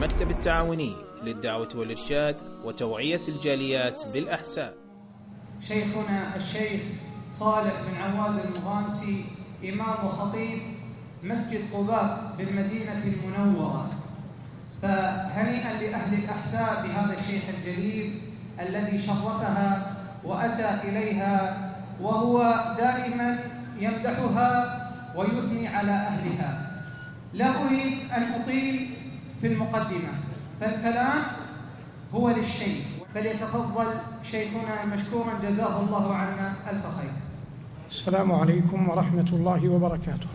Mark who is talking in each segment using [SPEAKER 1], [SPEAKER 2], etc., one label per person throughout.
[SPEAKER 1] المكتب التعاوني للدعوة والإرشاد وتوعية الجاليات بالأحساء.
[SPEAKER 2] شيخنا الشيخ صالح بن عواد المغامسي إمام وخطيب مسجد قباء بالمدينة المنورة، فهنيئا لأهل الأحساء بهذا الشيخ الجليل الذي شرفها وأتى إليها، وهو دائما يمدحها ويثني على أهلها. لا أريد أن أطيل في المقدمة، فالكلام هو للشيخ، فليتفضل شيخنا مشكورا جزاه الله عنا ألف خير.
[SPEAKER 3] السلام عليكم ورحمة الله وبركاته.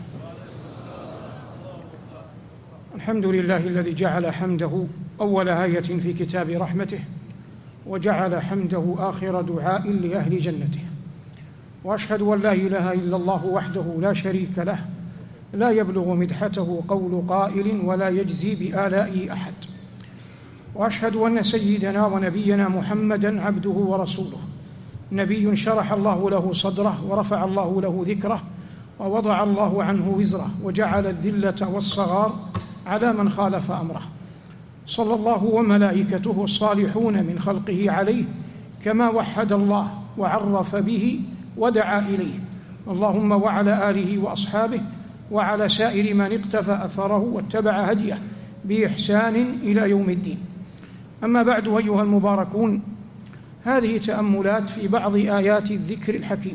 [SPEAKER 3] الحمد لله الذي جعل حمده أول آية في كتاب رحمته، وجعل حمده آخر دعاء لأهل جنته، وأشهد أن لا إله إلا الله وحده لا شريك له، لا يبلغ مدحته قول قائل ولا يجزي بآلائه أحد، وأشهد أن سيدنا ونبينا محمدًا عبده ورسوله، نبي شرح الله له صدره ورفع الله له ذكره ووضع الله عنه وزره وجعل الذلة والصغار على من خالف أمره، صلى الله وملائكته الصالحون من خلقه عليه كما وحد الله وعرف به ودعا إليه، اللهم وعلى آله وأصحابه وعلى سائر من اقتفى أثره واتبع هديه بإحسان إلى يوم الدين. أما بعد أيها المباركون، هذه تأملات في بعض آيات الذكر الحكيم،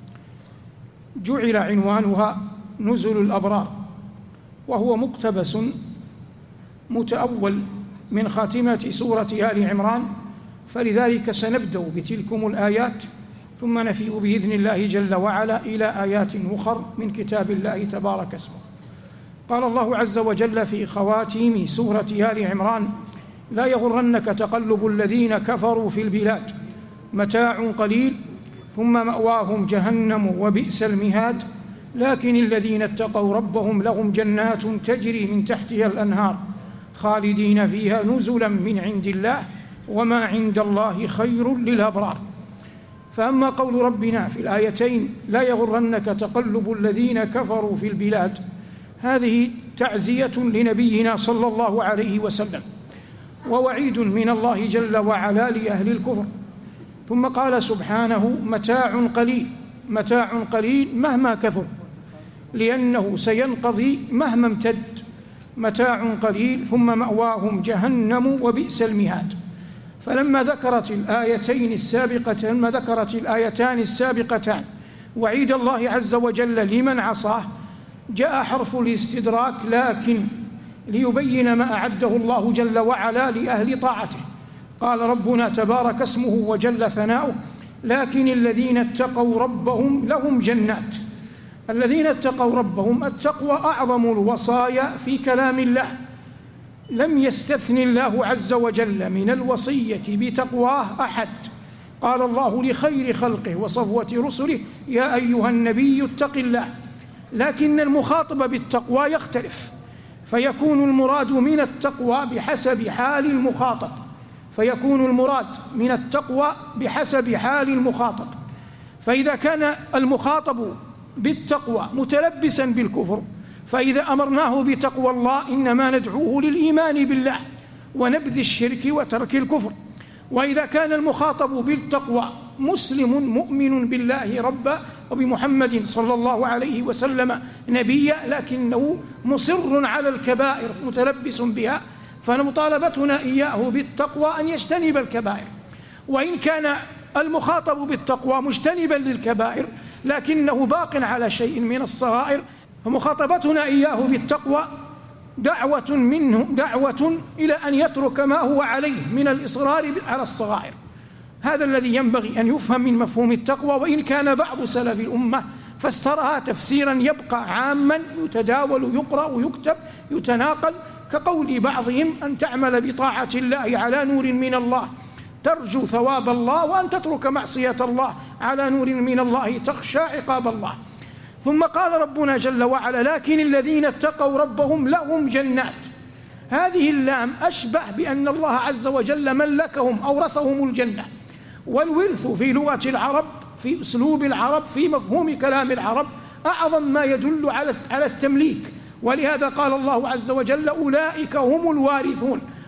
[SPEAKER 3] جعل عنوانها نزل الأبرار، وهو مقتبس متأول من خاتمة سورة آل عمران، فلذلك سنبدأ بتلكم الآيات ثم نفيء بإذن الله جل وعلا إلى آيات أخر من كتاب الله تبارك اسمه. قال الله عز وجل في خواتيم سورة آل عمران: لا يغرنك تقلب الذين كفروا في البلاد، متاع قليل ثم مأواهم جهنم وبئس المهاد، لكن الذين اتقوا ربهم لهم جنات تجري من تحتها الأنهار خالدين فيها نزلا من عند الله وما عند الله خير للأبرار. فأما قول ربنا في الآيتين لا يغرنك تقلب الذين كفروا في البلاد، هذه تعزية لنبينا صلى الله عليه وسلم، ووعيد من الله جل وعلا لأهل الكفر. ثم قال سبحانه: متاع قليل، متاع قليل مهما كثر، لأنه سينقضي مهما امتد، متاع قليل ثم مأواهم جهنم وبئس المهاد. فلما ذكرت الآيتان السابقتان وعيد الله عز وجل لمن عصاه، جاء حرف الاستدراك لكن ليبين ما أعده الله جل وعلا لأهل طاعته. قال ربنا تبارك اسمه وجل ثناؤه: لكن الذين اتقوا ربهم لهم جنات. الذين اتقوا ربهم، التقوى أعظم الوصايا في كلام الله، لم يستثن الله عز وجل من الوصية بتقواه أحد. قال الله لخير خلقه وصفوة رسله: يا أيها النبي اتق الله. لكن المخاطب بالتقوى يختلف، فيكون المراد من التقوى بحسب حال المخاطب، فإذا كان المخاطب بالتقوى متلبسا بالكفر، فإذا أمرناه بتقوى الله إنما ندعوه للإيمان بالله ونبذ الشرك وترك الكفر. وإذا كان المخاطب بالتقوى مسلم مؤمن بالله ربا وبمحمد صلى الله عليه وسلم نبيا، لكنه مصر على الكبائر متلبس بها، فمطالبتنا إياه بالتقوى أن يجتنب الكبائر. وإن كان المخاطب بالتقوى مجتنبا للكبائر لكنه باق على شيء من الصغائر، فمخاطبتنا إياه بالتقوى دعوة إلى أن يترك ما هو عليه من الإصرار على الصغائر. هذا الذي ينبغي أن يفهم من مفهوم التقوى، وإن كان بعض سلف الأمة فسرها تفسيرا يبقى عاما يتداول يقرأ ويكتب يتناقل، كقول بعضهم: أن تعمل بطاعة الله على نور من الله ترجو ثواب الله، وأن تترك معصية الله على نور من الله تخشى عقاب الله. ثم قال ربنا جل وعلا: لكن الذين اتقوا ربهم لهم جنات. هذه اللام أشبه بأن الله عز وجل ملكهم أورثهم الجنة، والورث في لغة العرب في أسلوب العرب في مفهوم كلام العرب أعظم ما يدل على التمليك، ولهذا قال الله عز وجل: أولئك هم الوارثون.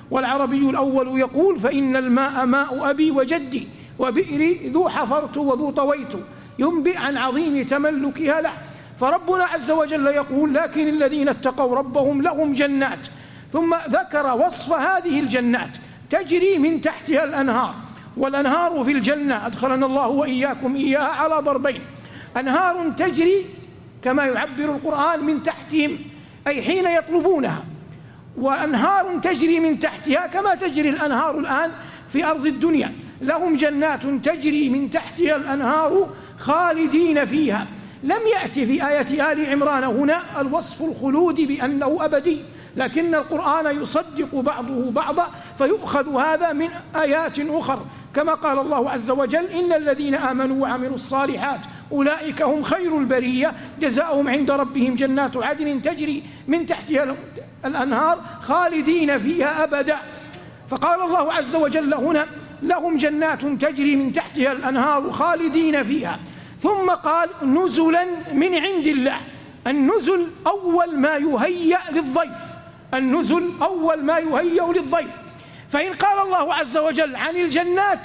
[SPEAKER 3] والعربي الأول يقول: فإن الماء ماء أبي وجدي وبئري ذو حفرت وذو طويت، ينبئ عن عظيم تملكها له. فربنا عز وجل يقول: لكن الذين اتقوا ربهم لهم جنات، ثم ذكر وصف هذه الجنات تجري من تحتها الأنهار. والأنهار في الجنة أدخلنا الله وإياكم إياها على ضربين: أنهار تجري كما يعبر القرآن من تحتهم أي حين يطلبونها، وأنهار تجري من تحتها كما تجري الأنهار الآن في أرض الدنيا. لهم جنات تجري من تحتها الأنهار خالدين فيها. لم يأتي في آية آل عمران هنا الوصف الخلود بأنه أبدي، لكن القرآن يصدق بعضه بعضا، فيؤخذ هذا من آيات أخرى، كما قال الله عز وجل: إن الذين آمنوا وعملوا الصالحات أولئك هم خير البرية جزاؤهم عند ربهم جنات عدن تجري من تحتها الأنهار خالدين فيها أبدا. فقال الله عز وجل هنا: لهم جنات تجري من تحتها الأنهار خالدين فيها. ثم قال: نزلا من عند الله. النزل أول ما يهيأ للضيف، النزل أول ما يهيأ للضيف. فإن قال الله عز وجل عن الجنات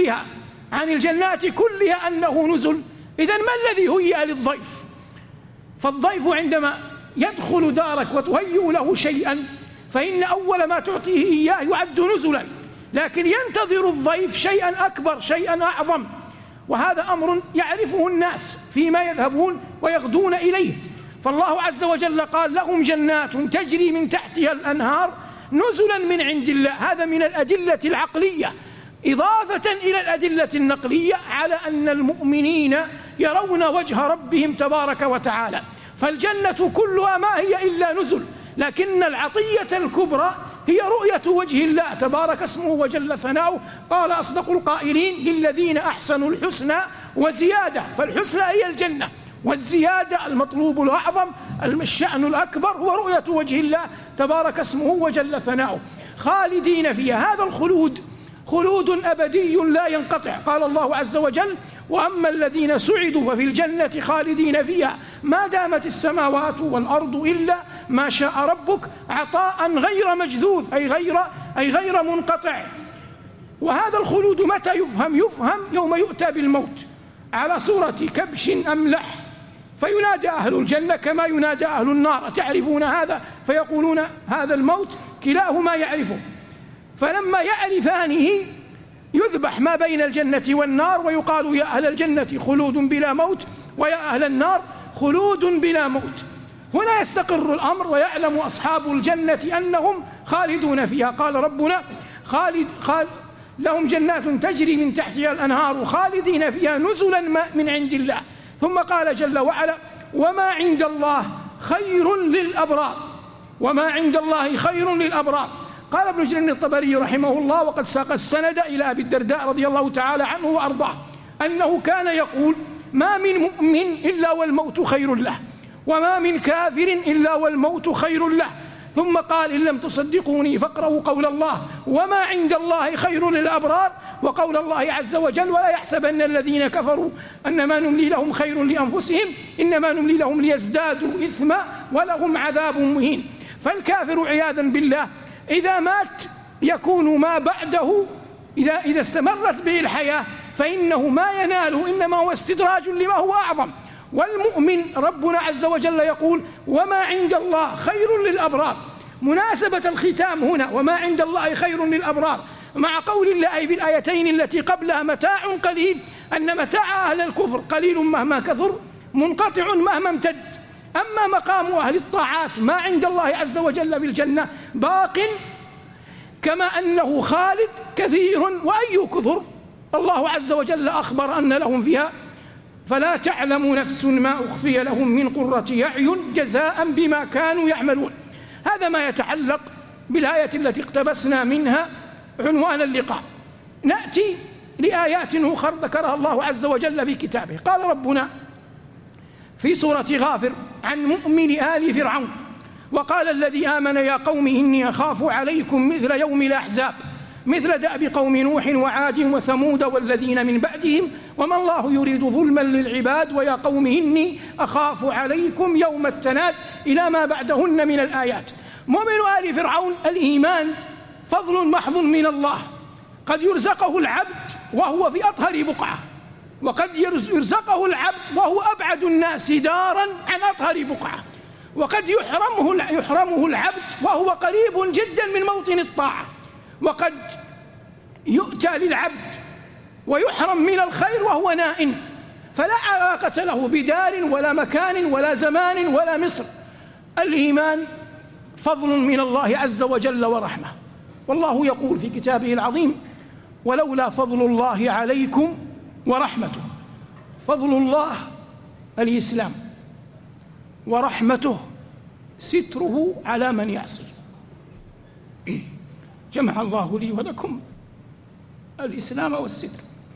[SPEAKER 3] كلها أنه نزل، إذن ما الذي هيأ للضيف؟ فالضيف عندما يدخل دارك وتهيئ له شيئا فإن أول ما تعطيه إياه يعد نزلا، لكن ينتظر الضيف شيئا أكبر، شيئا أعظم، وهذا أمر يعرفه الناس فيما يذهبون ويغدون إليه. فالله عز وجل قال: لهم جنات تجري من تحتها الأنهار نزلا من عند الله. هذا من الأدلة العقلية إضافة إلى الأدلة النقلية على أن المؤمنين يرون وجه ربهم تبارك وتعالى. فالجنة كلها ما هي إلا نزل، لكن العطية الكبرى هي رؤية وجه الله تبارك اسمه وجل ثناؤه. قال أصدق القائلين: للذين أحسنوا الحسنى وزيادة. فالحسنى هي الجنة، والزيادة المطلوب الأعظم الشأن الأكبر هو رؤية وجه الله تبارك اسمه وجل ثناؤه. خالدين فيها، هذا الخلود خلود أبدي لا ينقطع. قال الله عز وجل: وأما الذين سعدوا ففي الجنة خالدين فيها ما دامت السماوات والأرض إلا ما شاء ربك عطاء غير مجذوذ، أي غير منقطع. وهذا الخلود متى يفهم؟ يوم يؤتى بالموت على صورة كبش أملح، فينادى أهل الجنة كما ينادى أهل النار: تعرفون هذا؟ فيقولون: هذا الموت. كلاهما يعرفه، فلما يعرفانه يذبح ما بين الجنة والنار ويقال: يا أهل الجنة خلود بلا موت، ويا أهل النار خلود بلا موت. هنا يستقر الأمر ويعلم أصحاب الجنة أنهم خالدون فيها. قال ربنا: لهم جنات تجري من تحتها الأنهار خالدين فيها نزلا من عند الله. ثم قال جل وعلا: وما عند الله خير للأبرار. وما عند الله خير للأبرار. قال ابن جرير الطبري رحمه الله، وقد ساق السند إلى أبي الدرداء رضي الله تعالى عنه وأرضاه، أنه كان يقول: ما من مؤمن إلا والموت خير له، وما من كافر إلا والموت خير له. ثم قال: إن لم تصدقوني فاقرأوا قول الله: وما عند الله خير للأبرار، وقول الله عز وجل: ولا يحسبن الذين كفروا أنما نملي لهم خير لأنفسهم إنما نملي لهم ليزدادوا إثما ولهم عذاب مهين. فالكافر عياذا بالله إذا مات يكون ما بعده، إذا استمرت به الحياة فإنه ما يناله إنما هو استدراج لما هو أعظم. والمؤمن ربنا عز وجل يقول: وما عند الله خير للأبرار. مناسبة الختام هنا وما عند الله خير للأبرار مع قول الله في الآيتين التي قبلها: متاع قليل، أن متاع أهل الكفر قليل مهما كثر، منقطع مهما امتد. أما مقام أهل الطاعات ما عند الله عز وجل في الجنة باق، كما أنه خالد كثير وأي كثر. الله عز وجل أخبر أن لهم فيها فلا تعلم نفس ما أخفي لهم من قرة أعين جزاء بما كانوا يعملون. هذا ما يتعلق بالآية التي اقتبسنا منها عنوان اللقاء. نأتي لآيات أخرى ذكرها الله عز وجل في كتابه. قال ربنا في سورة غافر عن مؤمن آل فرعون: وقال الذي آمن يا قوم إني أخاف عليكم مثل يوم الأحزاب مثل دأب قوم نوح وعاد وثمود والذين من بعدهم وما الله يريد ظلما للعباد ويا قوم إني أخاف عليكم يوم التناد إلى ما بعدهن من الآيات. مؤمن آل فرعون الإيمان فضل محض من الله. قد يرزقه العبد وهو في أطهر بقعة، وقد يرزقه العبد وهو أبعد الناس دارا عن أطهر بقعة، وقد يحرمه العبد وهو قريب جدا من موطن الطاعة، وقد يؤتى للعبد ويحرم من الخير وهو نائم، فلا علاقة له بدار ولا مكان ولا زمان ولا مصر. الإيمان فضل من الله عز وجل ورحمة. والله يقول في كتابه العظيم: ولولا فضل الله عليكم ورحمته. فضل الله الإسلام، ورحمته ستره على من يعصي. جمع الله لي ولكم الإسلام والستر.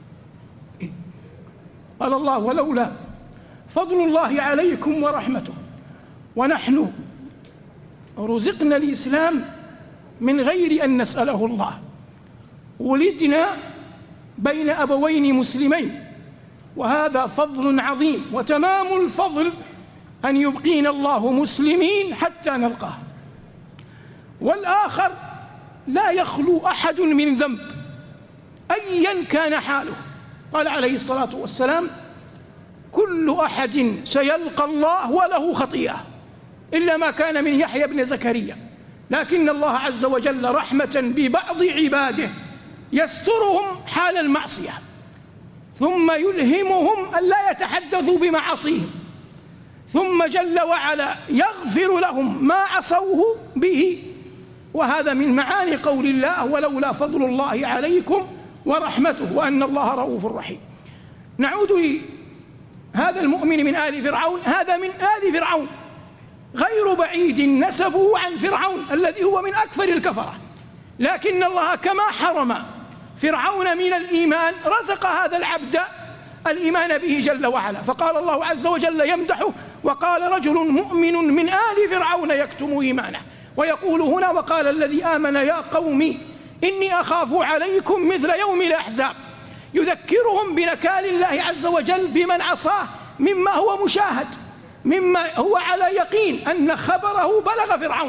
[SPEAKER 3] قال الله: ولولا فضل الله عليكم ورحمته. ونحن رزقنا الإسلام من غير أن نسأله الله، ولدنا بين أبوين مسلمين، وهذا فضل عظيم. وتمام الفضل أن يبقينا الله مسلمين حتى نلقاه. والآخر لا يخلو أحد من ذنب أيا كان حاله. قال عليه الصلاة والسلام: كل أحد سيلقى الله وله خطيئة إلا ما كان من يحيى بن زكريا، لكن الله عز وجل رحمة ببعض عباده يسترهم حال المعصية، ثم يلهمهم أن لا يتحدثوا بمعاصيهم، ثم جل وعلا يغفر لهم ما عصوه به. وهذا من معاني قول الله: ولولا فضل الله عليكم ورحمته وأن الله رؤوف رحيم. نعود لهذا المؤمن من آل فرعون. هذا من آل فرعون، غير بعيد نسبه عن فرعون الذي هو من أكثر الكفرة، لكن الله كما حرم فرعون من الإيمان رزق هذا العبد الإيمان به جل وعلا. فقال الله عز وجل يمدحه: وقال رجل مؤمن من آل فرعون يكتم إيمانه. ويقول هنا: وقال الذي آمن يا قوم إني أخاف عليكم مثل يوم الأحزاب. يذكرهم بنكال الله عز وجل بمن عصاه مما هو مشاهد، مما هو على يقين أن خبره بلغ فرعون.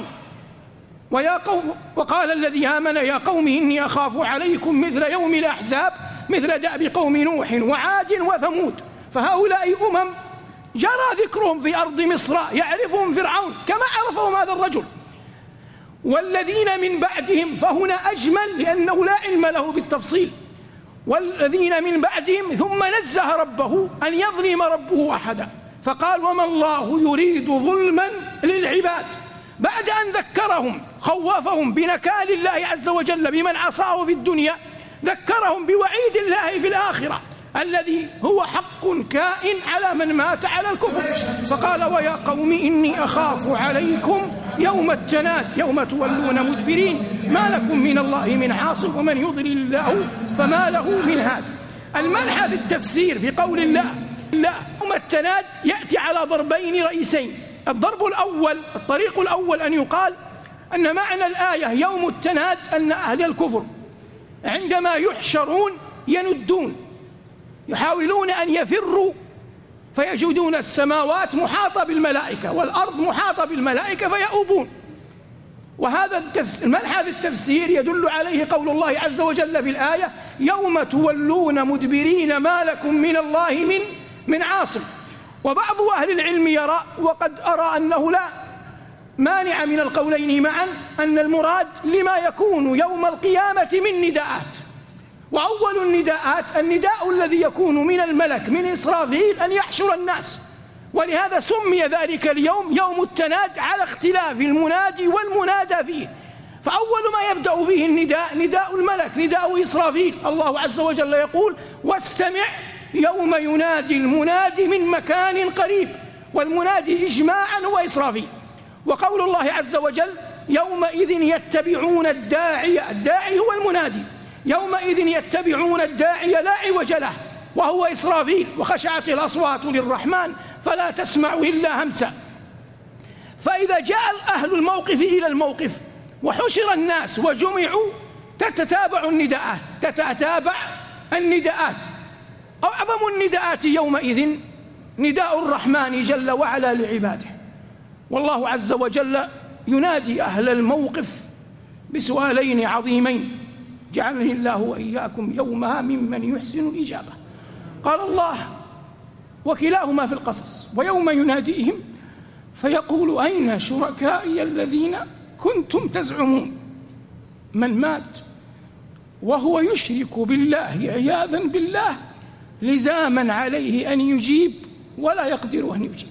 [SPEAKER 3] وقال الذي آمن يا قوم إني أخاف عليكم مثل يوم الأحزاب مثل دأب قوم نوح وعاد وثمود. فهؤلاء جرى ذكرهم في أرض مصر، يعرفهم فرعون كما عرفهم هذا الرجل. والذين من بعدهم، فهنا أجمل لأنه لا علم له بالتفصيل. والذين من بعدهم، ثم نزه ربه أن يظلم ربه أحدا، فقال: وما الله يريد ظلما للعباد. بعد أن ذكرهم خوفهم بنكال الله عز وجل بمن عصاه في الدنيا، ذكرهم بوعيد الله في الآخرة الذي هو حق كائن على من مات على الكفر. فقال: ويا قوم إني أخاف عليكم يوم التناد يوم تولون مدبرين ما لكم من الله من عاصم ومن يضلل الله فما له من هاد. المنحى بالتفسير في قول الله يوم التناد يأتي على ضربين رئيسين. الطريق الأول أن يقال أن معنى الآية يوم التناد أن أهل الكفر عندما يحشرون يندون، يحاولون أن يفروا فيجدون السماوات محاطة بالملائكة والأرض محاطة بالملائكة فيؤوبون. وهذا المنحى بالتفسير يدل عليه قول الله عز وجل في الآية: يوم تولون مدبرين ما لكم من الله من عاصم. وبعض أهل العلم يرى، وقد أرى أنه لا مانع من القولين معا، أن المراد لما يكون يوم القيامة من نداءات. وأول النداءات النداء الذي يكون من الملك من إسرافيل أن يحشر الناس، ولهذا سمي ذلك اليوم يوم التناد على اختلاف المنادي والمنادى فيه. فأول ما يبدأ فيه النداء نداء الملك، نداء إسرافيل. الله عز وجل يقول: واستمع يوم ينادي المنادي من مكان قريب. والمنادي إجماعا هو إسرافيل. وقول الله عز وجل: يومئذ يتبعون الداعي هو المنادي. يومئذ يتبعون الداعي لا عوج له وهو إسرافيل. وخشعت الأصوات للرحمن فلا تسمع إلا همسا. فإذا جاء أهل الموقف إلى الموقف وحشر الناس وجمعوا تتتابع النداءات. أعظم النداءات يومئذ نداء الرحمن جل وعلا لعباده. والله عز وجل ينادي أهل الموقف بسؤالين عظيمين جعلني الله وإياكم يومها ممن يحسن الإجابة. قال الله وكلاهما في القصص: ويوم يناديهم فيقول أين شركائي الذين كنتم تزعمون. من مات وهو يشرك بالله عياذا بالله لزاما عليه أن يجيب ولا يقدر أن يجيب.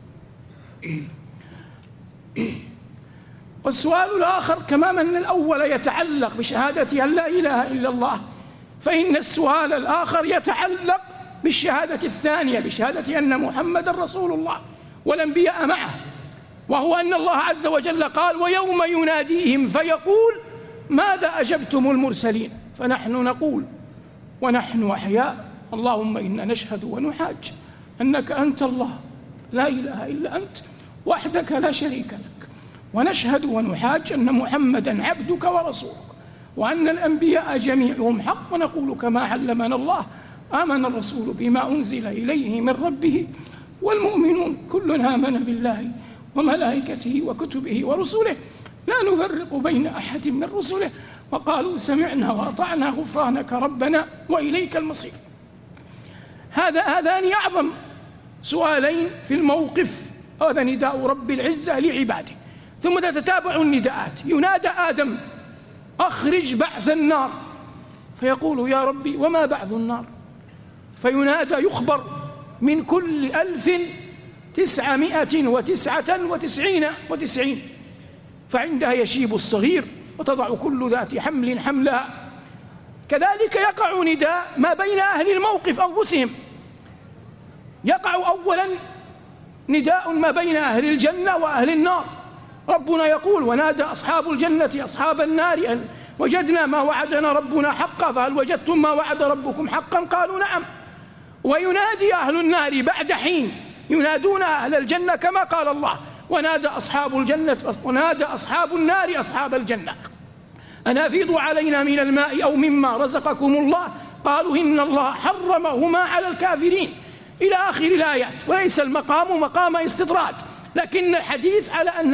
[SPEAKER 3] والسؤال الآخر كما من الأول يتعلق بشهادة أن لا إله إلا الله، فإن السؤال الآخر يتعلق بالشهادة الثانية، بشهادة أن محمد رسول الله والأنبياء معه، وهو أن الله عز وجل قال: ويوم يناديهم فيقول ماذا أجبتم المرسلين؟ فنحن نقول ونحن أحياء: اللهم إنا نشهد ونحاج أنك أنت الله لا إله إلا أنت وحدك لا شريك لك، ونشهد ونحاج أن محمدا عبدك ورسولك، وأن الأنبياء جميعهم حق، ونقول كما علمنا الله: آمن الرسول بما أنزل إليه من ربه والمؤمنون كل آمن بالله وملائكته وكتبه ورسله لا نفرق بين أحد من رسله وقالوا سمعنا وأطعنا غفرانك ربنا وإليك المصير. هذان أعظم سؤالين في الموقف. هذا نداء رب العزة لعباده. ثم تتتابع النداءات. ينادى آدم: أخرج بعث النار، فيقول: يا ربي وما بعث النار؟ فينادى يخبر: من كل 1999، فعندها يشيب الصغير وتضع كل ذات حمل حملها. كذلك يقع نداء ما بين أهل الموقف أنفسهم. يقع أولا نداء ما بين أهل الجنة وأهل النار. ربنا يقول: ونادى أصحاب الجنة أصحاب النار أن وجدنا ما وعدنا ربنا حقا فهل وجدتم ما وعد ربكم حقا؟ قالوا نعم. وينادي أهل النار بعد حين، ينادون أهل الجنة كما قال الله: ونادى أصحاب النار أصحاب الجنة أن أفيضوا علينا من الماء أو مما رزقكم الله، قالوا إن الله حرمهما على الكافرين، إلى آخر الآيات. وليس المقام مقام استطراد، لكن الحديث على أن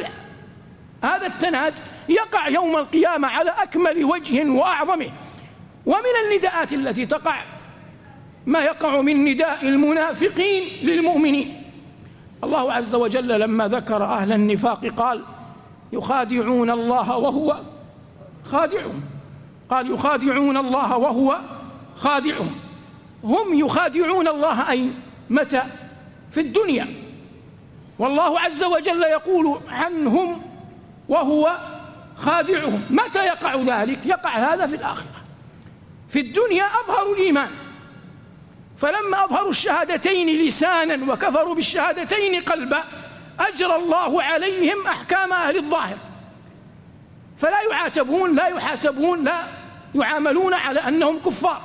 [SPEAKER 3] هذا التناد يقع يوم القيامة على أكمل وجه وأعظمه. ومن النداءات التي تقع ما يقع من نداء المنافقين للمؤمنين. الله عز وجل لما ذكر أهل النفاق قال: يخادعون الله وهو خادعهم. قال: يخادعون الله وهو خادعهم. هم يخادعون الله أين؟ متى؟ في الدنيا. والله عز وجل يقول عنهم: وهو خادعهم. متى يقع ذلك؟ يقع هذا في الآخرة. في الدنيا أظهروا الإيمان، فلما أظهروا الشهادتين لسانا وكفروا بالشهادتين قلبا أجرى الله عليهم أحكام أهل الظاهر، فلا يعاتبون، لا يحاسبون، لا يعاملون على أنهم كفار.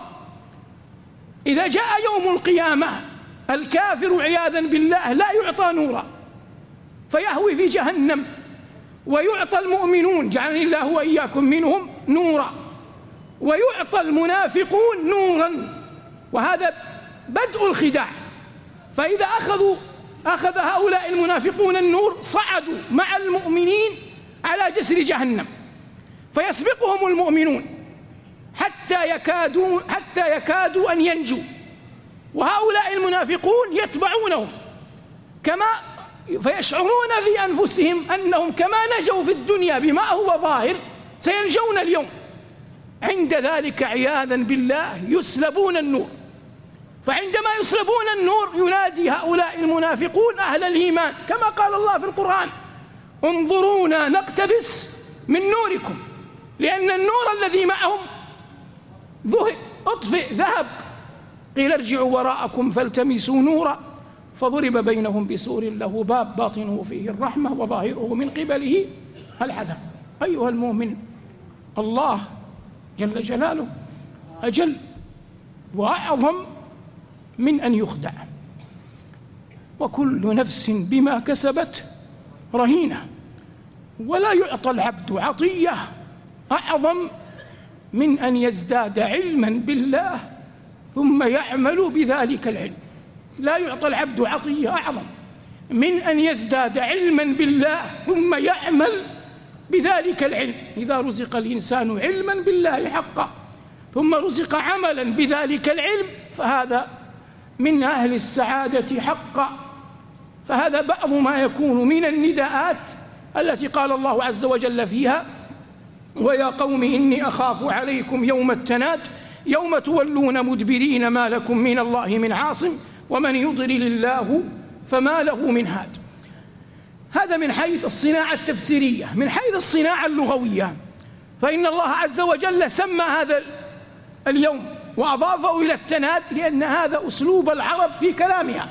[SPEAKER 3] إذا جاء يوم القيامة الكافر عياذا بالله لا يعطى نورا فيهوي في جهنم، ويعطى المؤمنون جعلني الله وإياكم منهم نورا، ويعطى المنافقون نورا، وهذا بدء الخداع. فإذا أخذ هؤلاء المنافقون النور صعدوا مع المؤمنين على جسر جهنم، فيسبقهم المؤمنون حتى يكادوا أن ينجوا، وهؤلاء المنافقون يتبعونهم فيشعرون في أنفسهم أنهم كما نجوا في الدنيا بما هو ظاهر سينجون اليوم. عند ذلك عياذا بالله يسلبون النور. فعندما يسلبون النور ينادي هؤلاء المنافقون أهل الإيمان كما قال الله في القرآن: انظرونا نقتبس من نوركم، لأن النور الذي معهم أطفئ ذهب. قيل ارجعوا وراءكم فالتمسوا نورا فضرب بينهم بسور له باب باطنه فيه الرحمة وظاهره من قبله العذاب. أيها المؤمن، الله جل جلاله أجل وأعظم من أن يخدع، وكل نفس بما كسبت رهينة. ولا يعطى العبد عطية أعظم من أن يزداد علما بالله ثم يعمل بذلك العلم. لا يعطى العبد عطية أعظم من أن يزداد علما بالله ثم يعمل بذلك العلم. إذا رزق الإنسان علما بالله حقا ثم رزق عملا بذلك العلم فهذا من أهل السعادة حقا. فهذا بعض ما يكون من النداءات التي قال الله عز وجل فيها: ويا قوم إني أخاف عليكم يوم التناد يوم تولون مدبرين ما لكم من الله من عاصم ومن يضلل الله فما له من هاد. هذا من حيث الصناعة التفسيرية. من حيث الصناعة اللغوية فإن الله عز وجل سمى هذا اليوم وأضافه إلى التناد لأن هذا أسلوب العرب في كلامها،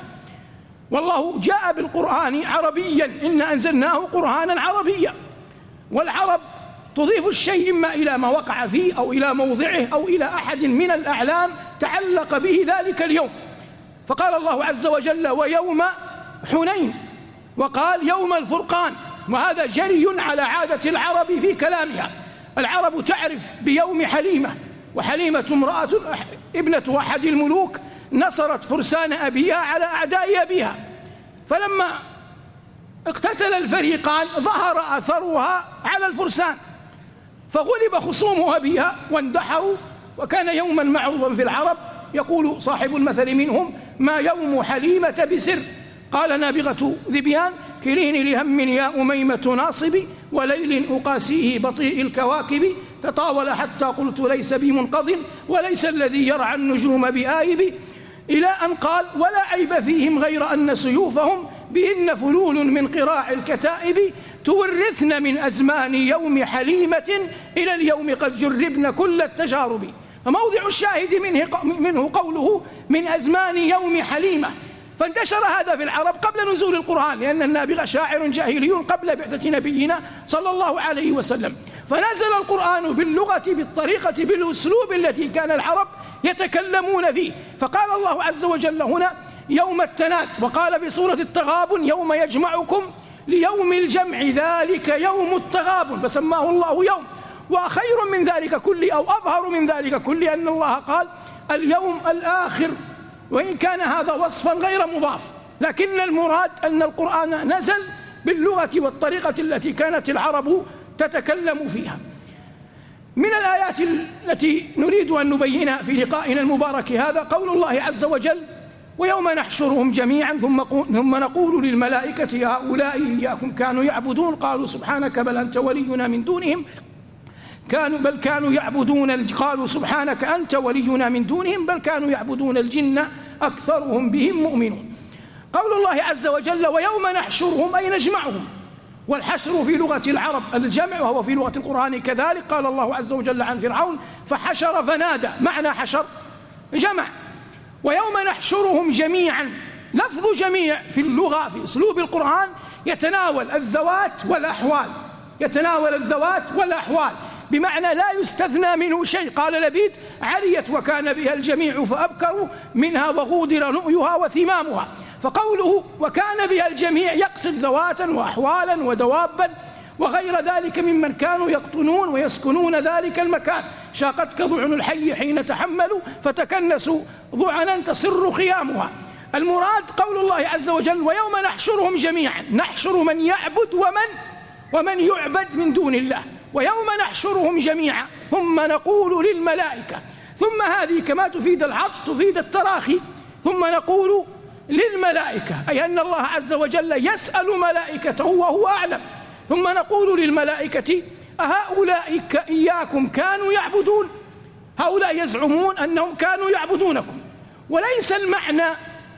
[SPEAKER 3] والله جاء بالقرآن عربيا، إنا أنزلناه قرآنا عربيا، والعرب تضيف الشيء إما إلى ما وقع فيه أو إلى موضعه أو إلى أحد من الأعلام تعلق به ذلك اليوم. فقال الله عز وجل: ويوم حنين، وقال يوم الفرقان، وهذا جري على عادة العرب في كلامها. العرب تعرف بيوم حليمة، وحليمة امرأة ابنة أحد الملوك نصرت فرسان أبيها على أعداء أبيها، فلما اقتتل الفريقان ظهر أثرها على الفرسان فغلب خصومها بها واندحروا. وكان يوما معروفا في العرب، يقول صاحب المثل منهم: ما يوم حليمة بسر، قال نابغة ذبيان: كليني لهم يا أميمة ناصبي وليل أقاسيه بطيء الكواكب، تطاول حتى قلت ليس بي منقض وليس الذي يرعى النجوم بآيب، إلى أن قال: ولا عيب فيهم غير أن سيوفهم بهن فلول من قراع الكتائب، تورثن من أزمان يوم حليمة إلى اليوم قد جربن كل التجارب. فموضع الشاهد منه قوله من أزمان يوم حليمة. فانتشر هذا في العرب قبل نزول القرآن، لأن النابغة شاعر جاهلي قبل بعثة نبينا صلى الله عليه وسلم، فنزل القرآن باللغة بالطريقة بالأسلوب التي كان العرب يتكلمون فيه. فقال الله عز وجل هنا يوم التناد، وقال في سورة التغابن: يوم يجمعكم ليوم الجمع ذلك يوم التغابن، فسماه الله يوم. وخير من ذلك كله أو أظهر من ذلك كله أن الله قال اليوم الآخر، وإن كان هذا وصفا غير مضاف، لكن المراد أن القرآن نزل باللغة والطريقة التي كانت العرب تتكلم فيها. من الآيات التي نريد أن نبينها في لقائنا المبارك هذا قول الله عز وجل: ويوم نحشرهم جميعا ثم نقول للملائكة هؤلاء إياكم كانوا يعبدون قالوا سبحانك بل أنت ولينا من دونهم قالوا سبحانك أنت ولينا من دونهم بل كانوا يعبدون الجن أكثرهم بهم مؤمنون. قول الله عز وجل: ويوم نحشرهم أي نجمعهم، والحشر في لغة العرب الجمع، وهو في لغة القرآن كذلك. قال الله عز وجل عن فرعون: فحشر فنادى، معنى حشر جمع. ويوم نحشرهم جميعا، لفظ جميع في اللغة في أسلوب القرآن يتناول الذوات والأحوال، بمعنى لا يستثنى منه شيء. قال لبيد: عريت وكان بها الجميع فأبكروا منها وغودر نؤيها وثمامها. فقوله وكان بها الجميع يقصد ذواتا وأحوالا ودوابا وغير ذلك ممن كانوا يقطنون ويسكنون ذلك المكان. شاقتك ضعن الحي حين تحملوا فتكنسوا ضعنا تصر خيامها. المراد قول الله عز وجل: ويوم نحشرهم جميعا، نحشر من يعبد ومن يعبد من دون الله. ويوم نحشرهم جميعا ثم نقول للملائكة، ثم هذه كما تفيد العطف تفيد التراخي. ثم نقول للملائكة أي أن الله عز وجل يسأل ملائكته وهو أعلم. ثم نقول للملائكة: أهؤلاء إياكم كانوا يعبدون؟ هؤلاء يزعمون أنهم كانوا يعبدونكم، وليس المعنى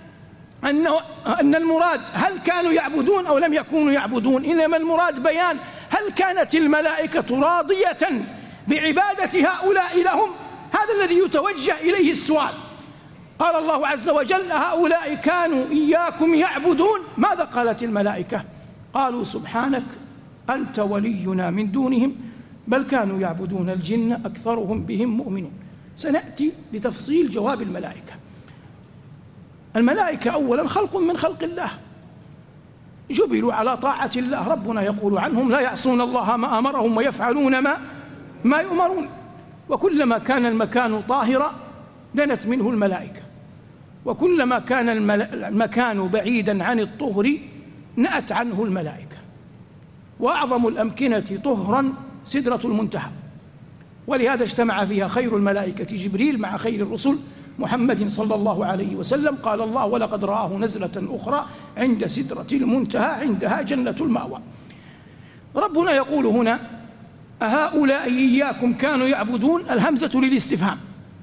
[SPEAKER 3] أن المراد هل كانوا يعبدون أو لم يكونوا يعبدون، إنما المراد بيان هل كانت الملائكة راضية بعبادة هؤلاء لهم. هذا الذي يتوجه إليه السؤال. قال الله عز وجل: هؤلاء كانوا إياكم يعبدون. ماذا قالت الملائكة؟ قالوا سبحانك أنت ولينا من دونهم بل كانوا يعبدون الجن أكثرهم بهم مؤمنون. سنأتي لتفصيل جواب الملائكة. الملائكة أولا خلق من خلق الله، جبلوا على طاعة الله. ربنا يقول عنهم: لا يعصون الله ما أمرهم ويفعلون ما يؤمرون. وكلما كان المكان طاهرا دنت منه الملائكة، وكلما كان المكان بعيدا عن الطهر نأت عنه الملائكة. وأعظم الأمكنة طهرا سدرة المنتهى، ولهذا اجتمع فيها خير الملائكة جبريل مع خير الرسل محمد صلى الله عليه وسلم. قال الله: ولقد رآه نزلة أخرى عند سدرة المنتهى عندها جنة المأوى. ربنا يقول هنا: أهؤلاء إياكم كانوا يعبدون؟ الهمزة للاستفهام،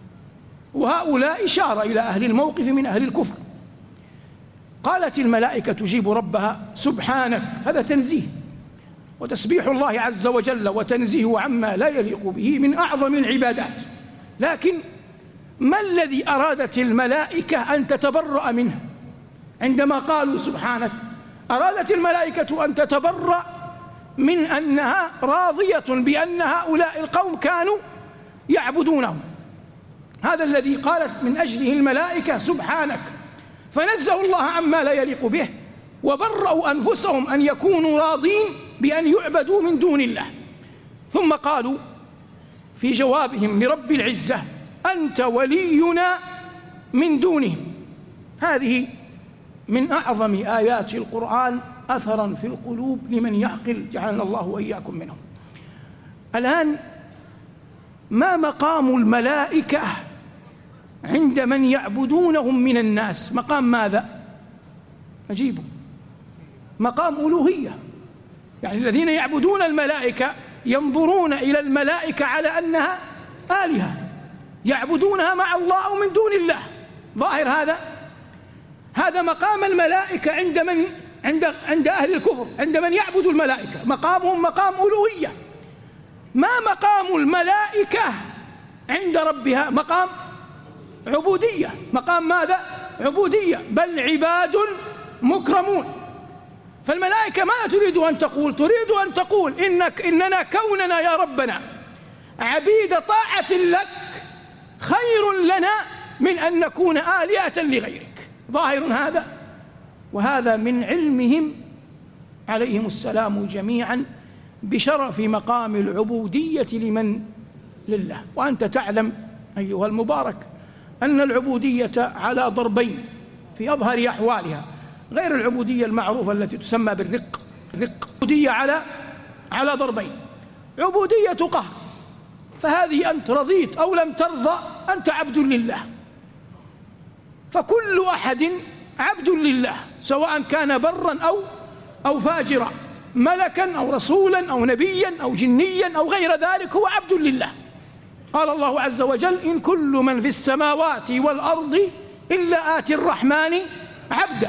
[SPEAKER 3] وهؤلاء إشارة إلى أهل الموقف من أهل الكفر. قالت الملائكة تجيب ربها: سبحانك، هذا تنزيه وتسبيح الله عز وجل وتنزيه عما لا يليق به من أعظم العبادات. لكن ما الذي أرادت الملائكة أن تتبرأ منه عندما قالوا سبحانك؟ أرادت الملائكة أن تتبرأ من أنها راضية بأن هؤلاء القوم كانوا يعبدونهم. هذا الذي قالت من أجله الملائكة سبحانك، فنزهوا الله عما لا يليق به وبرأوا أنفسهم أن يكونوا راضين بأن يعبدوا من دون الله. ثم قالوا في جوابهم لرب العزة: أنت ولينا من دونهم. هذه من أعظم آيات القرآن أثرا في القلوب لمن يعقل، جعلنا الله وإياكم منهم. الآن ما مقام الملائكة عند من يعبدونهم من الناس؟ مقام ماذا؟ أجيبوا. مقام ألوهية، يعني الذين يعبدون الملائكة ينظرون إلى الملائكة على أنها آلهة يعبدونها مع الله أو من دون الله. ظاهر هذا مقام الملائكة عند أهل الكفر، عند من يعبد الملائكة مقامهم مقام ألوهية. ما مقام الملائكة عند ربها؟ مقام عبودية. مقام ماذا؟ عبودية، بل عباد مكرمون. فالملائكة ما تريد أن تقول، تريد أن تقول إننا كوننا يا ربنا عبيد طاعة لك خير لنا من أن نكون آلهة لغيرك. ظاهر هذا، وهذا من علمهم عليهم السلام جميعا بشرف مقام العبودية لله. وأنت تعلم أيها المبارك أن العبودية على ضربين في أظهر أحوالها، غير العبودية المعروفة التي تسمى بالرق. عبودية على ضربين: عبودية قهر، فهذه أنت رضيت أو لم ترضى أنت عبد لله، فكل أحد عبد لله سواء كان برا أو فاجرا، ملكا أو رسولا أو نبيا أو جنيا أو غير ذلك، هو عبد لله. قال الله عز وجل: إن كل من في السماوات والأرض إلا آتي الرحمن عبدا.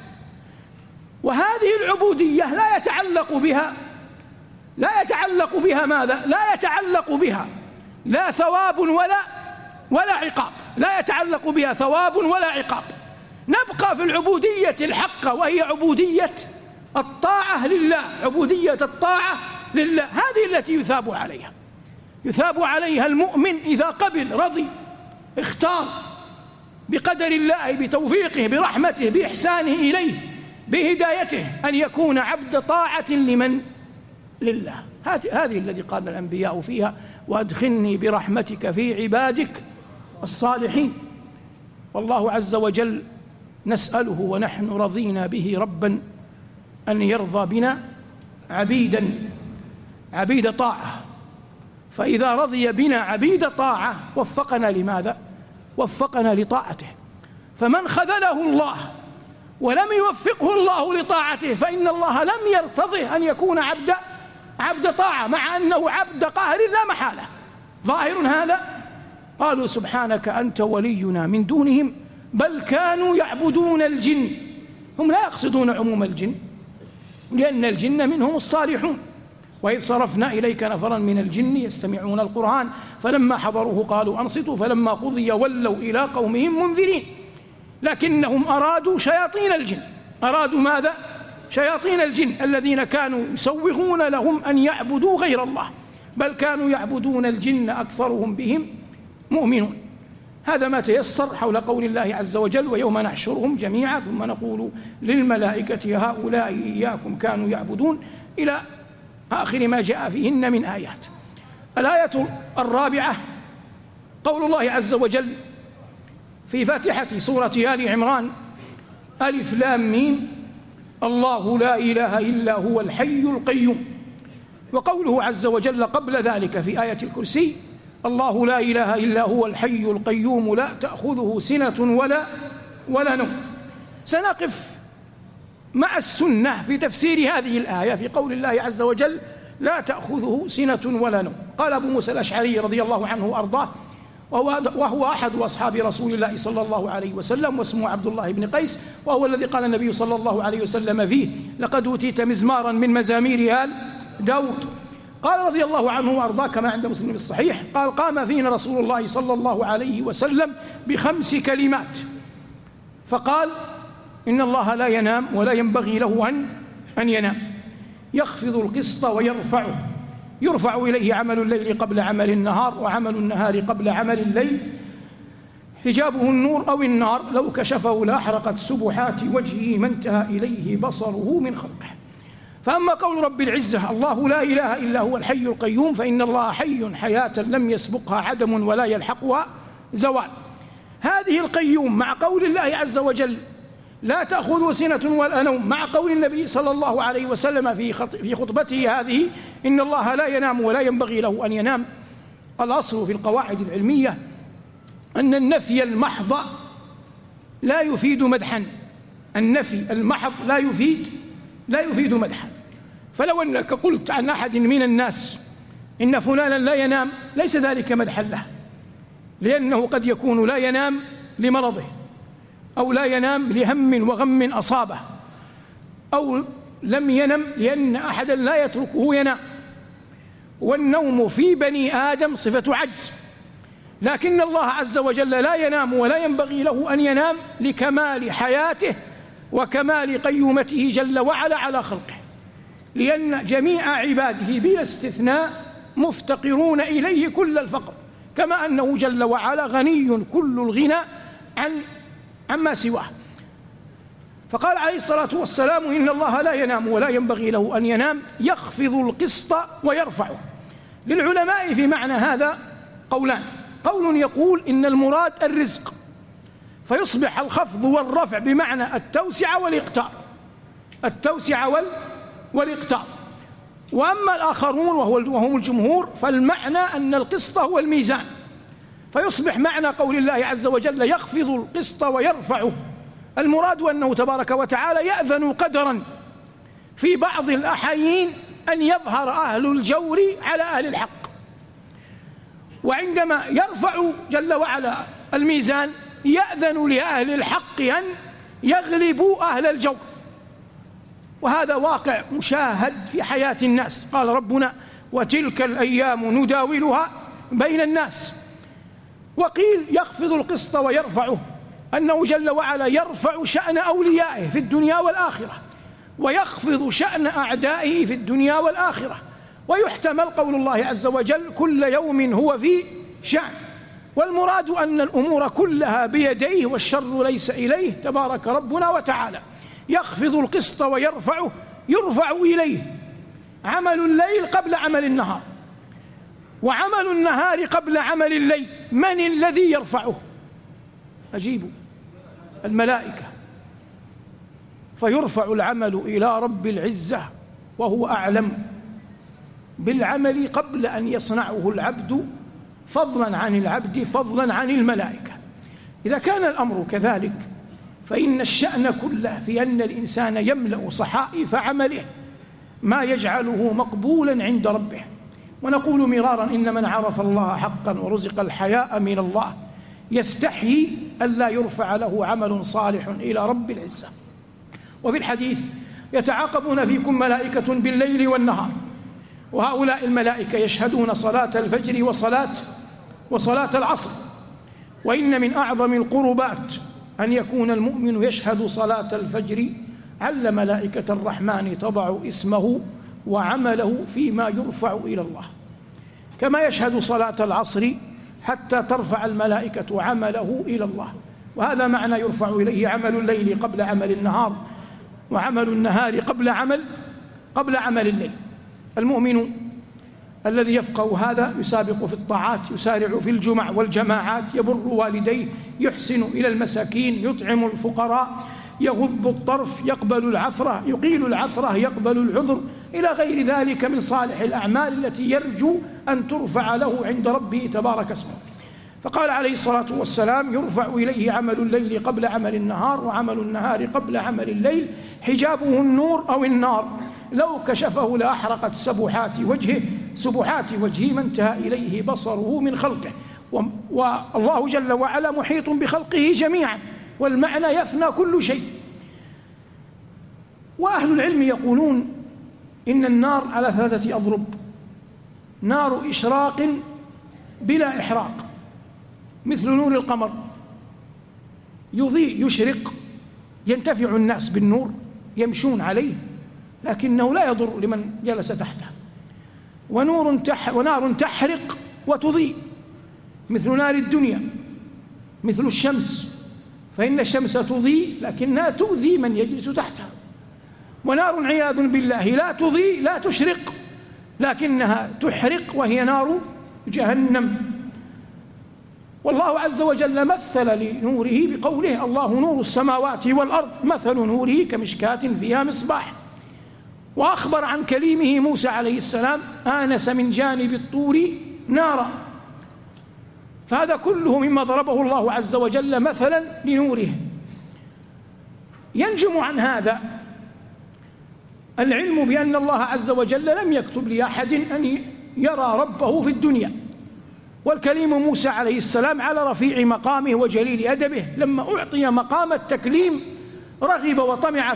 [SPEAKER 3] وهذه العبودية لا يتعلق بها ماذا؟ لا يتعلق بها لا ثواب ولا عقاب، لا يتعلق بها ثواب ولا عقاب. نبقى في العبودية الحقة، وهي عبودية الطاعة لله، عبودية الطاعة لله. هذه التي يثاب عليها المؤمن إذا قبل، رضي، اختار بقدر الله، بتوفيقه، برحمته، بإحسانه إليه، بهدايته، أن يكون عبد طاعة لله. هذه الذي قال الأنبياء فيها: وأدخلني برحمتك في عبادك الصالحين. والله عز وجل نسأله ونحن رضينا به ربا أن يرضى بنا عبيد طاعة. فإذا رضي بنا عبيد طاعة وفقنا لماذا؟ وفقنا لطاعته. فمن خذله الله ولم يوفقه الله لطاعته فإن الله لم يرتضه أن يكون عبد طاعة، مع أنه عبد قهر لا محالة. ظاهر هذا. قالوا: سبحانك أنت ولينا من دونهم بل كانوا يعبدون الجن. هم لا يقصدون عموم الجن، لأن الجن منهم الصالحون. وإذ صرفنا إليك نفرا من الجن يستمعون القرآن فلما حضروه قالوا أنصتوا فلما قضي ولوا إلى قومهم منذرين. لكنهم أرادوا شياطين الجن. أرادوا ماذا؟ شياطين الجن الذين كانوا يسوغون لهم أن يعبدوا غير الله، بل كانوا يعبدون الجن أكثرهم بهم مؤمنون. هذا ما تيسر حول قول الله عز وجل: ويوم نحشرهم جميعا ثم نقول للملائكة هؤلاء إياكم كانوا يعبدون، إلى آخر ما جاء فيهن من آيات. الآية الرابعة قول الله عز وجل في فاتحة سورة آل عمران: ألف لام ميم الله لا إله إلا هو الحي القيوم. وقوله عز وجل قبل ذلك في آية الكرسي الله لا إله إلا هو الحي القيوم لا تأخذه سنة ولا نوم. سنقف مع السنة في تفسير هذه الآية في قول الله عز وجل لا تأخذه سنة ولا نوم. قال أبو موسى الأشعري رضي الله عنه وأرضاه وهو أحد أصحاب رسول الله صلى الله عليه وسلم واسمه عبد الله بن قيس، وهو الذي قال النبي صلى الله عليه وسلم فيه لقد أوتيت مزمارا من مزامير آل داود. قال رضي الله عنه وأرضاه كما عند مسلم الصحيح قال قام فينا رسول الله صلى الله عليه وسلم ب5 كلمات فقال إن الله لا ينام ولا ينبغي له أن ينام، يخفض القسط ويرفعه، يرفع إليه عمل الليل قبل عمل النهار وعمل النهار قبل عمل الليل، حجابه النور أو النار لو كشفه لأحرقت سبحات وجهه ما انتهى إليه بصره من خلقه. فأما قول رب العزة الله لا إله إلا هو الحي القيوم فإن الله حي حياة لم يسبقها عدم ولا يلحقها زوال. هذه القيوم مع قول الله عز وجل لا تأخذه سنة ولا نوم، مع قول النبي صلى الله عليه وسلم في خطبته هذه إن الله لا ينام ولا ينبغي له أن ينام. الأصل في القواعد العلمية أن النفي المحض لا يفيد مدحا، النفي المحض لا يفيد مدحا. فلو أنك قلت عن أحد من الناس إن فلانا لا ينام ليس ذلك مدحا له، لأنه قد يكون لا ينام لمرضه أو لا ينام لهم وغم أصابه أو لم ينم لأن أحدا لا يتركه ينام، والنوم في بني آدم صفة عجز، لكن الله عز وجل لا ينام ولا ينبغي له أن ينام لكمال حياته وكمال قيومته جل وعلا على خلقه، لأن جميع عباده بلا استثناء مفتقرون إليه كل الفقر، كما أنه جل وعلا غني كل الغنى عما سواه. فقال عليه الصلاة والسلام إن الله لا ينام ولا ينبغي له أن ينام، يخفض القسط ويرفعه. للعلماء في معنى هذا قولان، قول يقول إن المراد الرزق فيصبح الخفض والرفع بمعنى التوسعة والإقتار، والإقتار. وأما الآخرون وهم الجمهور فالمعنى أن القسط هو الميزان، فيصبح معنى قول الله عز وجل يخفض القسط ويرفعه المراد أنه تبارك وتعالى يأذن قدرا في بعض الأحايين أن يظهر أهل الجور على أهل الحق، وعندما يرفع جل وعلا الميزان يأذن لأهل الحق أن يغلبوا أهل الجور. وهذا واقع مشاهد في حياة الناس. قال ربنا وتلك الأيام نداولها بين الناس. وقيل يخفض القسط ويرفعه أنه جل وعلا يرفع شأن أوليائه في الدنيا والآخرة ويخفض شأن أعدائه في الدنيا والآخرة. ويحتمل قول الله عز وجل كل يوم هو في شأن، والمراد أن الأمور كلها بيديه والشر ليس إليه تبارك ربنا وتعالى. يخفض القسط ويرفعه، يرفع إليه عمل الليل قبل عمل النهار وعمل النهار قبل عمل الليل. من الذي يرفعه؟ أجيبوا، الملائكة. فيرفع العمل إلى رب العزة وهو أعلم بالعمل قبل أن يصنعه العبد، فضلا عن العبد فضلا عن الملائكة. إذا كان الأمر كذلك فإن الشأن كله في أن الإنسان يملأ صحائف عمله ما يجعله مقبولا عند ربه. ونقول مرارا إن من عرف الله حقا ورزق الحياء من الله يستحيي ألا يرفع له عمل صالح إلى رب العزة. وفي الحديث يتعاقبون فيكم ملائكة بالليل والنهار، وهؤلاء الملائكة يشهدون صلاة الفجر وصلاة العصر. وإن من أعظم القربات أن يكون المؤمن يشهد صلاة الفجر على ملائكة الرحمن تضع اسمه وعمله فيما يرفع إلى الله، كما يشهد صلاة العصر حتى ترفع الملائكة عمله إلى الله. وهذا معنى يرفع إليه عمل الليل قبل عمل النهار وعمل النهار قبل عمل الليل. المؤمن الذي يفقه هذا يسابق في الطاعات، يسارع في الجمع والجماعات، يبر والديه، يحسن إلى المساكين، يطعم الفقراء، يغض الطرف يقبل العثرة، يقيل العثرة يقبل العذر، إلى غير ذلك من صالح الأعمال التي يرجو أن ترفع له عند ربه تبارك اسمه. فقال عليه الصلاة والسلام: يرفع إليه عمل الليل قبل عمل النهار، وعمل النهار قبل عمل الليل، حجابه النور أو النار، لو كشفه لأحرقت سبحات وجهه ما انتهى إليه بصره من خلقه. والله جل وعلا محيط بخلقه جميعا، والمعنى يفنى كل شيء. وأهل العلم يقولون إن النار على 3 أضرب: نار إشراق بلا إحراق، مثل نور القمر، يضيء يشرق، ينتفع الناس بالنور، يمشون عليه، لكنه لا يضر لمن جلس تحته. ونار تحرق وتضيء، مثل نار الدنيا، مثل الشمس، فإن الشمس تضيء لكنها تؤذي من يجلس تحتها. ونار عياذ بالله لا تضيء لا تشرق، لكنها تحرق، وهي نار جهنم. والله عز وجل مثل لنوره بقوله: الله نور السماوات والأرض، مثل نوره كمشكاة فيها مصباح. وأخبر عن كليمه موسى عليه السلام: آنس من جانب الطور نارا. فهذا كله مما ضربه الله عز وجل مثلا لنوره. ينجم عن هذا العلم بأن الله عز وجل لم يكتب لأحد أن يرى ربه في الدنيا. والكليم موسى عليه السلام على رفيع مقامه وجليل أدبه، لما أعطي مقام التكليم رغب وطمع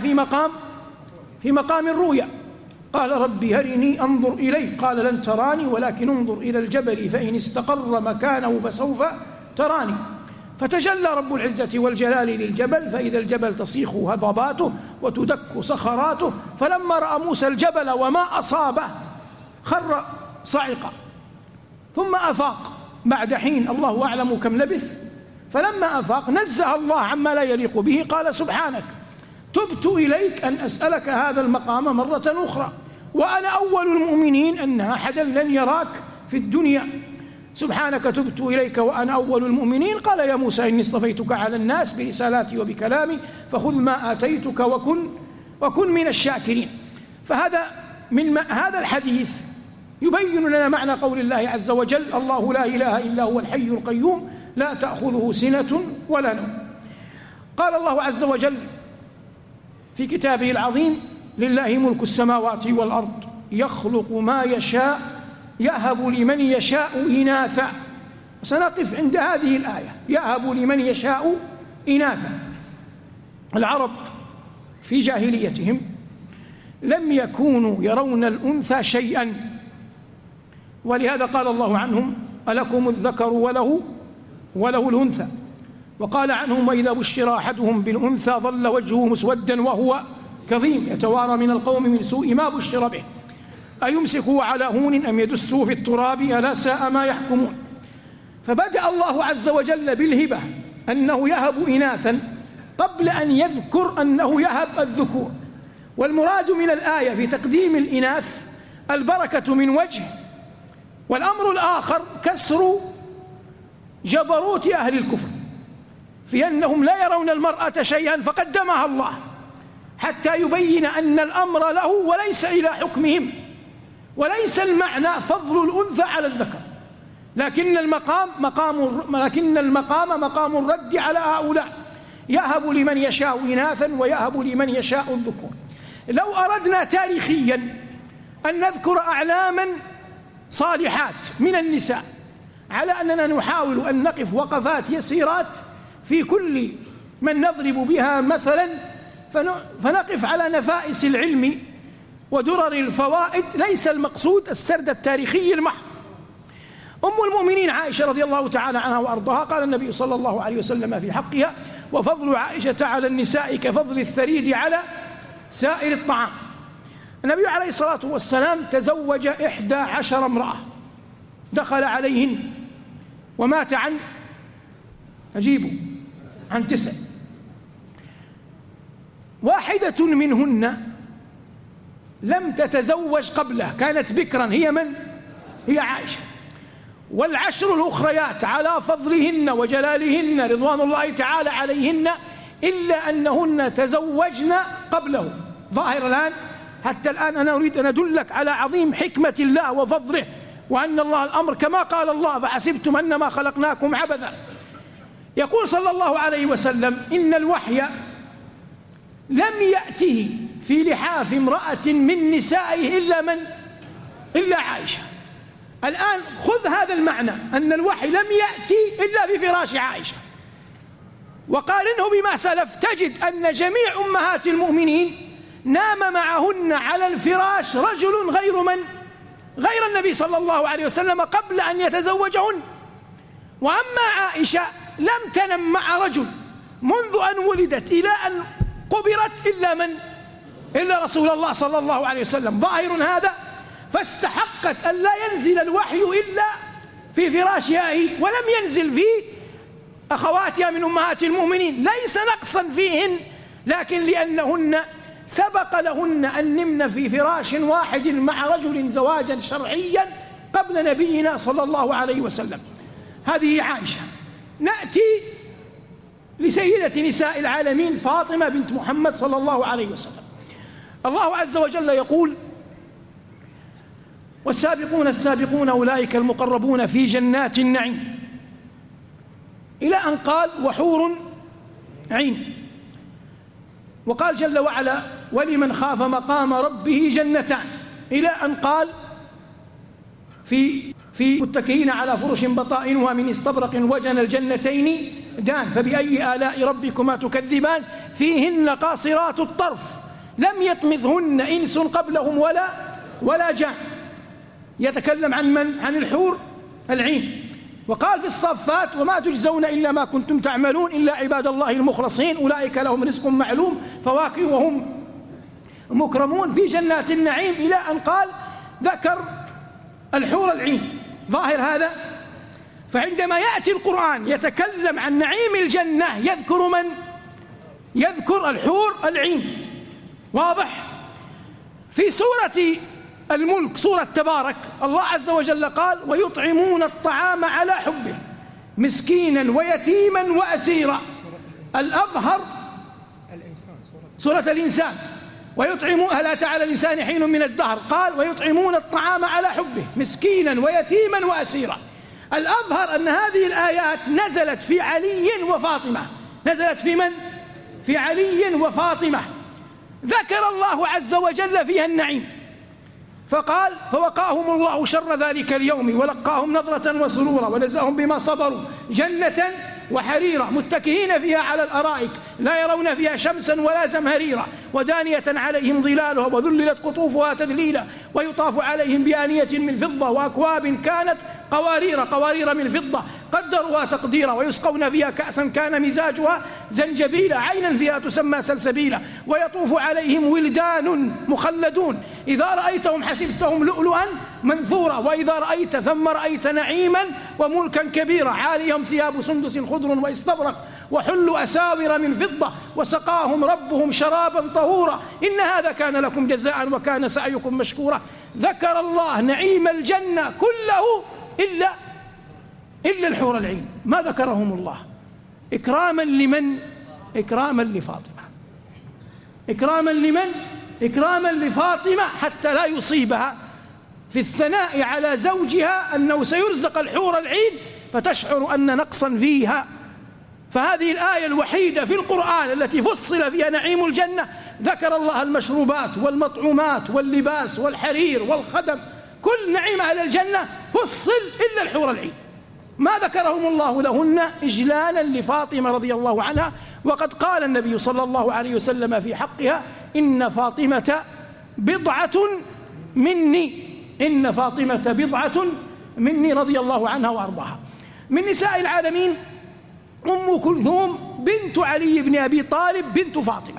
[SPEAKER 3] في مقام الرؤيا. قال: ربي أرني أنظر إليك، قال: لن تراني ولكن انظر إلى الجبل فإن استقر مكانه فسوف تراني. فتجلى رب العزة والجلال للجبل، فإذا الجبل تصيخ هضباته وتدك صخراته. فلما رأى موسى الجبل وما أصابه خر صعقا، ثم أفاق بعد حين، الله أعلم كم لبث. فلما أفاق نزه الله عما لا يليق به، قال: سبحانك تبت إليك أن أسألك هذا المقام مرة أخرى، وأنا أول المؤمنين أن أحدا لن يراك في الدنيا. سبحانك تبت إليك وأنا أول المؤمنين. قال: يا موسى إني اصطفيتك على الناس برسالاتي وبكلامي، فخذ ما آتيتك وكن من الشاكرين. فهذا هذا الحديث يبين لنا معنى قول الله عز وجل: الله لا إله إلا هو الحي القيوم لا تأخذه سنة ولا نوم. قال الله عز وجل في كتابه العظيم: لله ملك السماوات والأرض يخلق ما يشاء يهب لمن يشاء إناثا. سنقف عند هذه الآية: يهب لمن يشاء إناثا. العرب في جاهليتهم لم يكونوا يرون الأنثى شيئا، ولهذا قال الله عنهم: ألكم الذكر وله الأنثى. وقال عنهم: وإذا بشر أحدهم بالأنثى ظل وجهه مسودا وهو كظيم يتوارى من القوم من سوء ما بشر به أيمسكه على هون أم يدسه في التراب ألا ساء ما يحكمون. فبدأ الله عز وجل بالهبة أنه يهب إناثا قبل أن يذكر أنه يهب الذكور. والمراد من الآية في تقديم الإناث البركة من وجه، والأمر الآخر كسر جبروت أهل الكفر في أنهم لا يرون المرأة شيئا فقدمها الله حتى يبين أن الأمر له وليس إلى حكمهم، وليس المعنى فضل الأنثى على الذكر، لكن المقام مقام الرد على هؤلاء. يهب لمن يشاء إناثا ويهب لمن يشاء الذكور. لو أردنا تاريخيا أن نذكر أعلاما صالحات من النساء على أننا نحاول أن نقف وقفات يسيرات في كل من نضرب بها مثلا، فنقف على نفائس العلم ودرر الفوائد، ليس المقصود السرد التاريخي المحض. أم المؤمنين عائشة رضي الله تعالى عنها وأرضاها قال النبي صلى الله عليه وسلم في حقها: وفضل عائشة على النساء كفضل الثريد على سائر الطعام. النبي عليه الصلاة والسلام تزوج 11 امرأة، دخل عليهن ومات عن 9. واحدة منهن لم تتزوج قبله، كانت بكرا، هي من؟ هي عائشة. والعشر الأخريات على فضلهن وجلالهن رضوان الله تعالى عليهن إلا أنهن تزوجن قبله. ظاهر الآن حتى الآن أنا أريد أن أدلك على عظيم حكمة الله وفضله، وأن الله الأمر كما قال الله: فحسبتم أنما خلقناكم عبثا. يقول صلى الله عليه وسلم: إن الوحي لم يأته في لحاف امرأة من نسائه إلا عائشة. الآن خذ هذا المعنى، أن الوحي لم يأتي إلا في فراش عائشة، وقارنه بما سلف، تجد أن جميع أمهات المؤمنين نام معهن على الفراش رجل غير النبي صلى الله عليه وسلم قبل أن يتزوجهن. وأما عائشة لم تنم مع رجل منذ أن ولدت إلى أن قبرت إلا رسول الله صلى الله عليه وسلم. ظاهر هذا، فاستحقت أن لا ينزل الوحي إلا في فراشها هي، ولم ينزل في أخواتها من أمهات المؤمنين، ليس نقصا فيهن، لكن لأنهن سبق لهن أن نمن في فراش واحد مع رجل زواجا شرعيا قبل نبينا صلى الله عليه وسلم. هذه عائشة. نأتي لسيدة نساء العالمين فاطمة بنت محمد صلى الله عليه وسلم. الله عز وجل يقول: والسابقون السابقون أولئك المقربون في جنات النعيم، إلى أن قال: وحور عين. وقال جل وعلا: ولمن خاف مقام ربه جنتان، إلى أن قال: في متكئين على فرش بطائنها من استبرق وجنى الجنتين دان، فبأي آلاء ربكما تكذبان، فيهن قاصرات الطرف لم يطمثهن إنس قبلهم ولا جان. يتكلم عن من؟ عن الحور العين. وقال في الصافات: وما تجزون إلا ما كنتم تعملون إلا عباد الله المخلصين أولئك لهم رزق معلوم فواكه وهم مكرمون في جنات النعيم، إلى أن قال ذكر الحور العين. ظاهر هذا. فعندما يأتي القرآن يتكلم عن نعيم الجنة يذكر من؟ يذكر الحور العين. واضح؟ في سورة الملك، سورة تبارك، الله عز وجل قال: ويطعمون الطعام على حبه مسكينا ويتيما وأسيرا. الأظهر سورة الإنسان: ويطعمون هل أتى على الإنسان حين من الدهر، قال: ويطعمون الطعام على حبه مسكينا ويتيما وأسيرا. الأظهر أن هذه الآيات نزلت في علي وفاطمة. نزلت في من؟ في علي وفاطمة. ذكر الله عز وجل فيها النعيم فقال: فوقاهم الله شر ذلك اليوم ولقاهم نظرة وسرورا وجزاهم بما صبروا جنة وحريرا متكئين فيها على الأرائك لا يرون فيها شمسا ولا زمهريرا ودانية عليهم ظلالها وذللت قطوفها تذليلا ويطاف عليهم بآنية من فضة وأكواب كانت قوارير من فضة قدروها تقديرا ويسقون فيها كأسا كان مزاجها زنجبيلا عينا فيها تسمى سلسبيلا ويطوف عليهم ولدان مخلدون إذا رأيتهم حسبتهم لؤلؤا منثورا وإذا رأيت ثم رأيت نعيما وملكا كبيرا عاليهم ثياب سندس خضر واستبرق وحلوا أساور من فضة وسقاهم ربهم شرابا طهورا إن هذا كان لكم جزاء وكان سعيكم مشكورا. ذكر الله نعيم الجنة كله إلا الحور العين، ما ذكرهم الله إكراما لمن؟ إكراما لفاطمة. إكراما لمن؟ إكراما لفاطمة حتى لا يصيبها في الثناء على زوجها أنه سيرزق الحور العين فتشعر أن نقصا فيها. فهذه الآية الوحيدة في القرآن التي فصل فيها نعيم الجنة ذكر الله المشروبات والمطعومات واللباس والحرير والخدم، كل نعيم أهل الجنة فصل إلا الحور العين، ما ذكرهم الله لهن إجلالا لفاطمة رضي الله عنها. وقد قال النبي صلى الله عليه وسلم في حقها إن فاطمة بضعة مني، إن فاطمة بضعة مني رضي الله عنها وأرضاها. من نساء العالمين أم كلثوم بنت علي بن أبي طالب بنت فاطمة،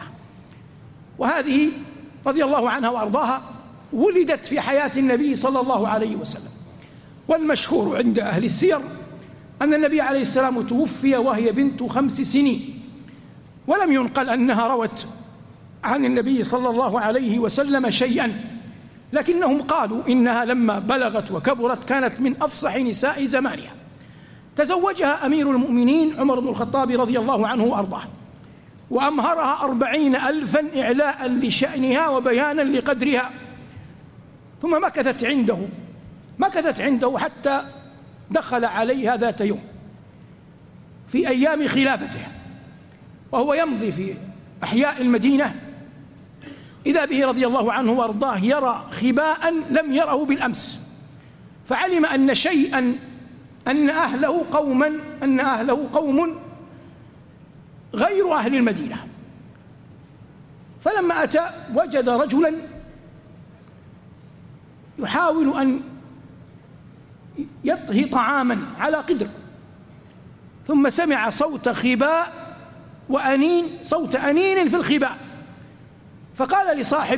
[SPEAKER 3] وهذه رضي الله عنها وأرضاها ولدت في حياة النبي صلى الله عليه وسلم. والمشهور عند أهل السير أن النبي عليه السلام توفي وهي بنت 5 سنين، ولم ينقل أنها روت عن النبي صلى الله عليه وسلم شيئا، لكنهم قالوا إنها لما بلغت وكبرت كانت من أفصح نساء زمانها. تزوجها أمير المؤمنين عمر بن الخطاب رضي الله عنه وأرضاه، وأمهرها 40,000 إعلاء لشأنها وبيانا لقدرها. ثم مكثت عنده حتى دخل عليها ذات يوم في أيام خلافته، وهو يمضي في أحياء المدينة، إذا به رضي الله عنه وأرضاه يرى خباء لم يره بالأمس، فعلم أن شيئا أن أهله قوم غير أهل المدينة. فلما أتى وجد رجلا يحاول أن يطهي طعاما على قدر، ثم سمع صوت خباء وأنين، صوت أنين في الخباء، فقال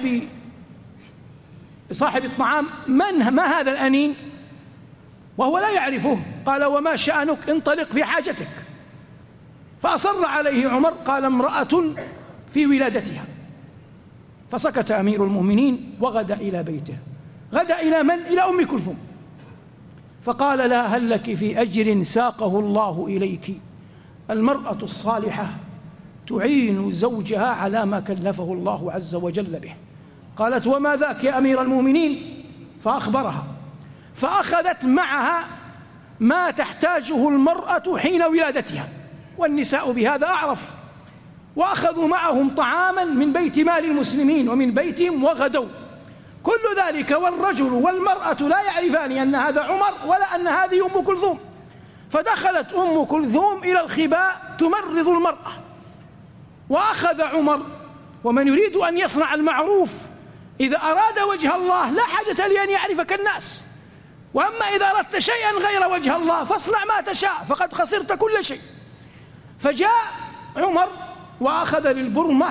[SPEAKER 3] لصاحب الطعام: ما هذا الأنين؟ وهو لا يعرفه. قال: وما شأنك؟ انطلق في حاجتك. فأصر عليه عمر، قال: امرأة في ولادتها. فسكت أمير المؤمنين وغدا إلى بيته. غدا إلى من؟ إلى أم كلثوم. فقال لها: هل لك في أجر ساقه الله إليك؟ المرأة الصالحة تعين زوجها على ما كلفه الله عز وجل به. قالت: وما ذاك يا أمير المؤمنين؟ فأخبرها، فأخذت معها ما تحتاجه المرأة حين ولادتها، والنساء بهذا أعرف، وأخذوا معهم طعاما من بيت مال المسلمين ومن بيتهم وغدوا. كل ذلك والرجل والمرأة لا يعرفان أن هذا عمر ولا أن هذه أم كلثوم. فدخلت أم كلثوم إلى الخباء تمرض المرأة، وأخذ عمر، ومن يريد أن يصنع المعروف إذا أراد وجه الله لا حاجة لأن يعرفك الناس، وأما إذا أردت شيئا غير وجه الله فاصنع ما تشاء فقد خسرت كل شيء. فجاء عمر وأخذ للبرمة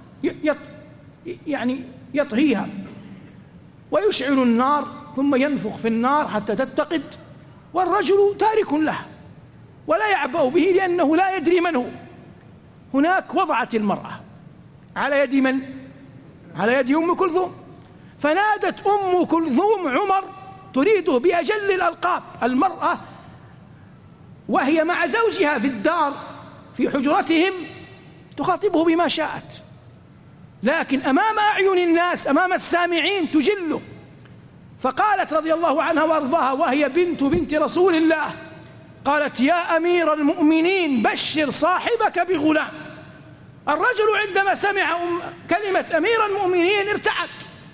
[SPEAKER 3] يطهيها ويشعل النار ثم ينفخ في النار حتى تتقد، والرجل تارك له ولا يعبأ به لأنه لا يدري من هو. هناك وضعت المرأة على يد من؟ على يد أم كلثوم. فنادت أم كلثوم عمر تريده بأجل الألقاب. المرأة وهي مع زوجها في الدار في حجرتهم تخاطبه بما شاءت، لكن أمام أعين الناس أمام السامعين تجله. فقالت رضي الله عنها وأرضاها وهي بنت رسول الله، قالت: يا أمير المؤمنين بشر صاحبك بغلام. الرجل عندما سمع كلمة أمير المؤمنين ارتعد،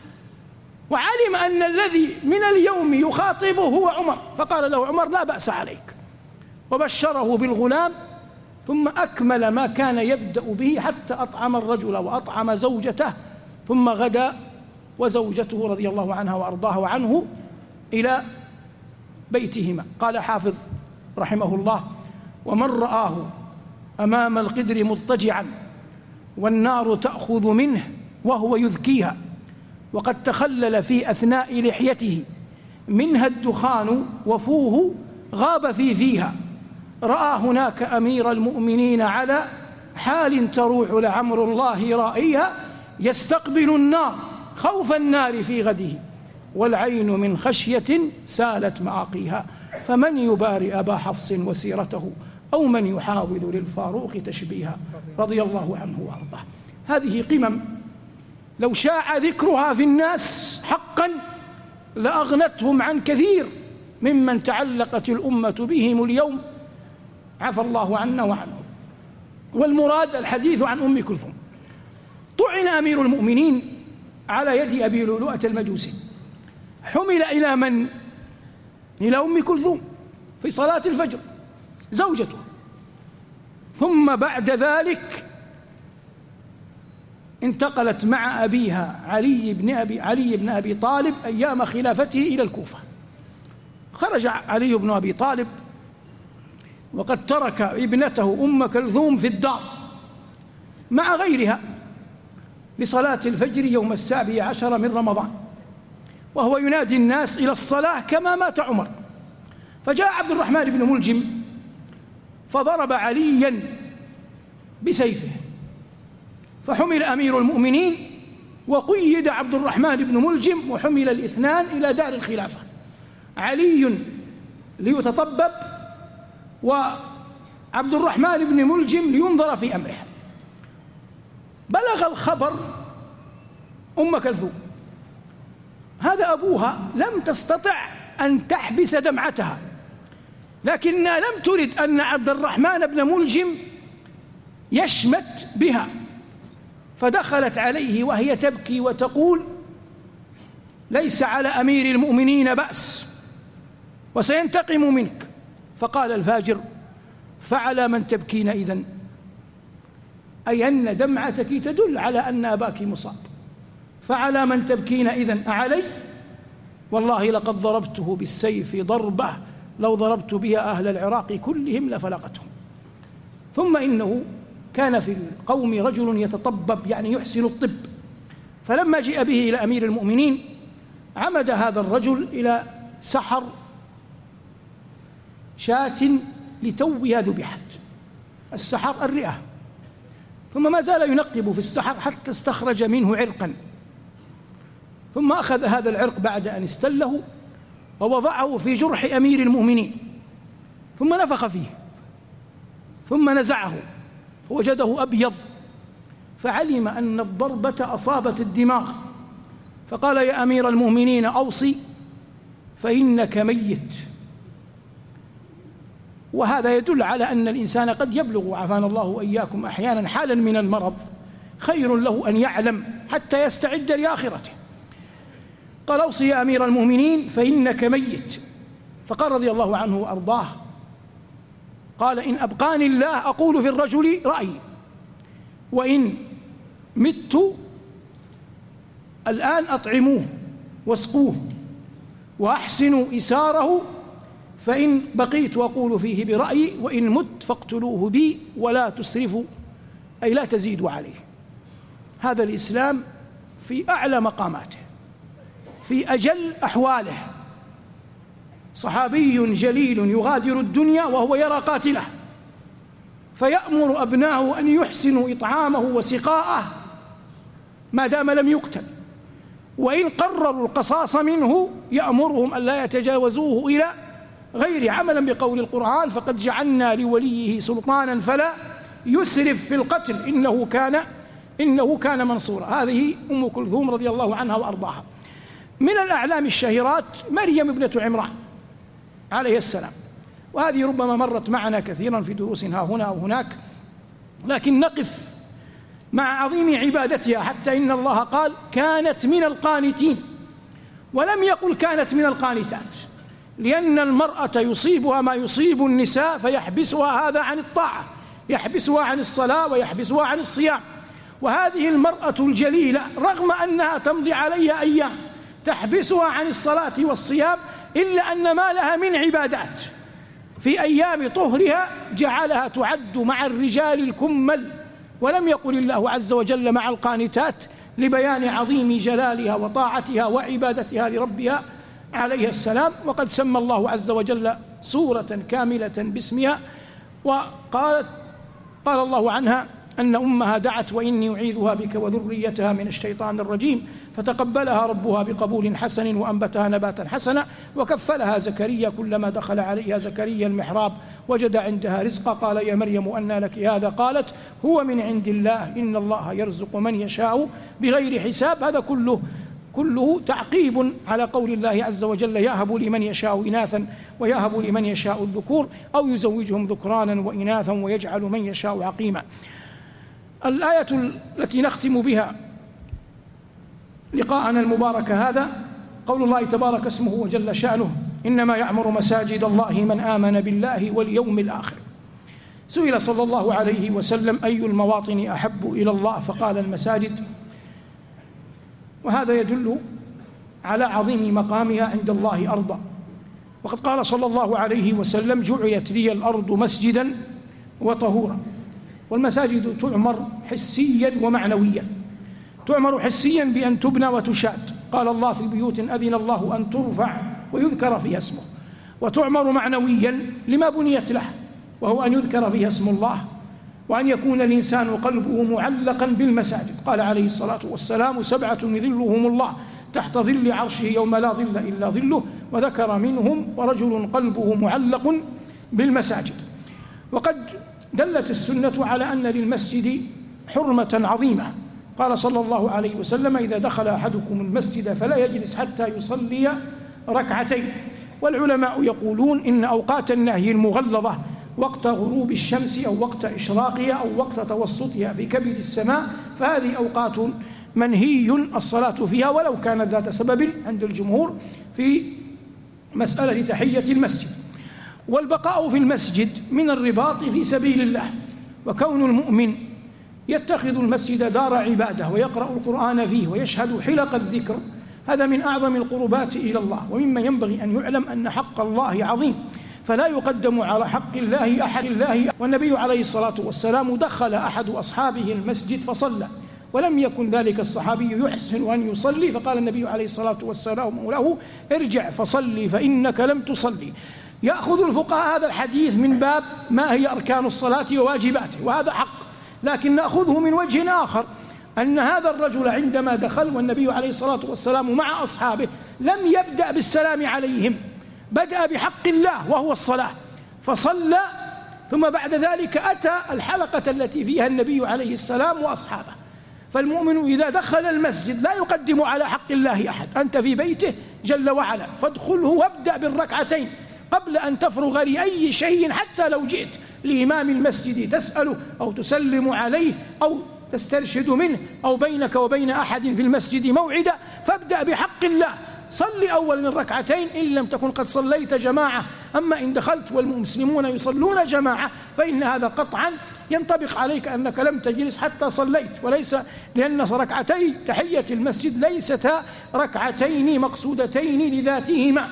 [SPEAKER 3] وعلم أن الذي من اليوم يخاطبه هو عمر، فقال له عمر: لا بأس عليك، وبشره بالغلام، ثم أكمل ما كان يبدأ به حتى أطعم الرجل وأطعم زوجته، ثم غدا وزوجته رضي الله عنها وأرضاها وعنه إلى بيتهما. قال حافظ رحمه الله: ومن رآه أمام القدر مضطجعا والنار تأخذ منه وهو يذكيها، وقد تخلل في أثناء لحيته منها الدخان وفوه غاب فيها، رأى هناك أمير المؤمنين على حال تروح لعمر الله رائيها، يستقبل النار خوف النار في غده، والعين من خشية سالت معاقيها، فمن يباري أبا حفص وسيرته أو من يحاول للفاروق تشبيها، رضي الله عنه وأرضاه. هذه قمم لو شاع ذكرها في الناس حقا لأغنتهم عن كثير ممن تعلقت الأمة بهم اليوم، عفى الله عنا وعنهم. والمراد الحديث عن أم كلثوم. طعن أمير المؤمنين على يد أبي لؤلؤة المجوسي، حمل إلى من؟ إلى أم كلثوم في صلاة الفجر زوجته. ثم بعد ذلك انتقلت مع أبيها علي بن أبي طالب أيام خلافته إلى الكوفة. خرج علي بن أبي طالب وقد ترك ابنته أم كلثوم في الدار مع غيرها لصلاة الفجر يوم 17 من رمضان، وهو ينادي الناس إلى الصلاة كما مات عمر. فجاء عبد الرحمن بن ملجم فضرب عليا بسيفه، فحمل أمير المؤمنين وقيد عبد الرحمن بن ملجم، وحمل الاثنان إلى دار الخلافة، علي ليتطبب وعبد الرحمن بن ملجم لينظر في أمره. بلغ الخبر أم كلثوم، هذا أبوها، لم تستطع أن تحبس دمعتها، لكنها لم ترد أن عبد الرحمن بن ملجم يشمت بها، فدخلت عليه وهي تبكي وتقول: ليس على أمير المؤمنين بأس وسينتقم منك. فقال الفاجر: فعلى من تبكين إذن؟ أي أن دمعتك تدل على أن أباك مصاب، فعلى من تبكين إذن؟ أعلي؟ والله لقد ضربته بالسيف ضربة لو ضربت بها أهل العراق كلهم لفلقتهم. ثم إنه كان في القوم رجل يتطبب، يعني يحسن الطب، فلما جاء به إلى أمير المؤمنين عمد هذا الرجل إلى سحر شاة لتوها ذبحت، السحر الرئة، ثم ما زال ينقب في السحر حتى استخرج منه عرقا، ثم أخذ هذا العرق بعد أن استله ووضعه في جرح أمير المؤمنين، ثم نفخ فيه، ثم نزعه فوجده أبيض، فعلم أن الضربة أصابت الدماغ، فقال: يا أمير المؤمنين أوصي فإنك ميت. وهذا يدل على أن الإنسان قد يبلغ، عافانا الله وإياكم، أحيانا حالا من المرض خير له أن يعلم حتى يستعد لآخرته. قال: أوصي يا أمير المؤمنين فإنك ميت. فقال رضي الله عنه وأرضاه: قال: إن أبقاني الله أقول في الرجل رأيي، وإن مت الآن أطعموه واسقوه وأحسنوا إساره، فإن بقيت أقول فيه برأيي، وإن مت فاقتلوه بي ولا تسرفوا، أي لا تزيدوا عليه. هذا الإسلام في أعلى مقاماته، في أجل أحواله. صحابي جليل يغادر الدنيا وهو يرى قاتله، فيأمر أبناءه أن يحسنوا إطعامه وسقاءه ما دام لم يقتل، وإن قرروا القصاص منه يأمرهم أن لا يتجاوزوه إلى غير، عملا بقول القرآن: فقد جعلنا لوليه سلطانا فلا يسرف في القتل إنه كان منصورا. هذه أم كلثوم رضي الله عنها وأرضاها. من الأعلام الشهيرات مريم ابنة عمران عليه السلام، وهذه ربما مرت معنا كثيرا في دروس ها هنا أو هناك، لكن نقف مع عظيم عبادتها، حتى إن الله قال: كانت من القانتين، ولم يقل كانت من القانتات، لأن المرأة يصيبها ما يصيب النساء فيحبسها هذا عن الطاعة، يحبسها عن الصلاة ويحبسها عن الصيام. وهذه المرأة الجليلة رغم أنها تمضي عليها أيام تحبسها عن الصلاة والصيام، إلا أن ما لها من عبادات في أيام طهرها جعلها تعد مع الرجال الكمل، ولم يقل الله عز وجل مع القانتات، لبيان عظيم جلالها وطاعتها وعبادتها لربها عليه السلام. وقد سمى الله عز وجل سورة كاملة باسمها، قال الله عنها أن أمها دعت: وإني أعيذها بك وذريتها من الشيطان الرجيم، فتقبلها ربها بقبول حسن وأنبتها نباتا حسنا، وكفلها زكريا كلما دخل عليها زكريا المحراب وجد عندها رزقا، قال: يا مريم أنى لك هذا؟ قالت: هو من عند الله، إن الله يرزق من يشاء بغير حساب. هذا كله تعقيب على قول الله عز وجل: يهب لمن يشاء إناثا ويهب لمن يشاء الذكور أو يزوجهم ذكرانا وإناثا ويجعل من يشاء عقيما. الآية التي نختم بها لقاءنا المبارك هذا قول الله تبارك اسمه وجل شأنه: إنما يعمر مساجد الله من آمن بالله واليوم الآخر. سئل صلى الله عليه وسلم: أي المواطن أحب إلى الله؟ فقال: المساجد. وهذا يدل على عظيم مقامها عند الله أرضا. وقد قال صلى الله عليه وسلم: جعلت لي الأرض مسجدا وطهورا. والمساجد تعمر حسيا ومعنويا. تعمر حسيا بأن تبنى وتشاد، قال الله: في بيوت أذن الله أن ترفع ويذكر فيها اسمه. وتعمر معنويا لما بنيت له، وهو أن يذكر فيها اسم الله، وأن يكون الإنسان قلبه معلقا بالمساجد. قال عليه الصلاة والسلام: 7 يظلهم الله تحت ظل عرشه يوم لا ظل إلا ظله، وذكر منهم: ورجل قلبه معلق بالمساجد. وقد دلت السنة على أن للمسجد حرمة عظيمة. قال صلى الله عليه وسلم: إذا دخل أحدكم المسجد فلا يجلس حتى يصلي ركعتين. والعلماء يقولون إن أوقات النهي المغلظة وقت غروب الشمس أو وقت إشراقها أو وقت توسطها في كبد السماء، فهذه أوقات منهي الصلاة فيها ولو كانت ذات سبب عند الجمهور في مسألة تحية المسجد. والبقاء في المسجد من الرباط في سبيل الله، وكون المؤمن يتخذ المسجد دار عبادة ويقرأ القرآن فيه ويشهد حلق الذكر، هذا من أعظم القربات إلى الله، ومما ينبغي أن يعلم أن حق الله عظيم فلا يقدم على حق الله أحد. والنبي عليه الصلاة والسلام دخل أحد أصحابه المسجد فصلى، ولم يكن ذلك الصحابي يحسن أن يصلي، فقال النبي عليه الصلاة والسلام له: ارجع فصلي فإنك لم تصلي. يأخذ الفقهاء هذا الحديث من باب ما هي أركان الصلاة وواجباته، وهذا حق، لكن نأخذه من وجه آخر، أن هذا الرجل عندما دخل والنبي عليه الصلاة والسلام مع أصحابه لم يبدأ بالسلام عليهم، بدأ بحق الله وهو الصلاة فصلى، ثم بعد ذلك أتى الحلقة التي فيها النبي عليه السلام وأصحابه. فالمؤمن إذا دخل المسجد لا يقدم على حق الله أحد، أنت في بيته جل وعلا فادخله وابدأ بالركعتين قبل أن تفرغ لأي شيء، حتى لو جئت لإمام المسجد تسأله أو تسلم عليه أو تسترشد منه أو بينك وبين أحد في المسجد موعدة، فابدأ بحق الله، صل أولا الركعتين إن لم تكن قد صليت جماعة. أما إن دخلت والمسلمون يصلون جماعة فإن هذا قطعا ينطبق عليك أنك لم تجلس حتى صليت، وليس لأن ركعتي تحية المسجد ليستا ركعتين مقصودتين لذاتهما.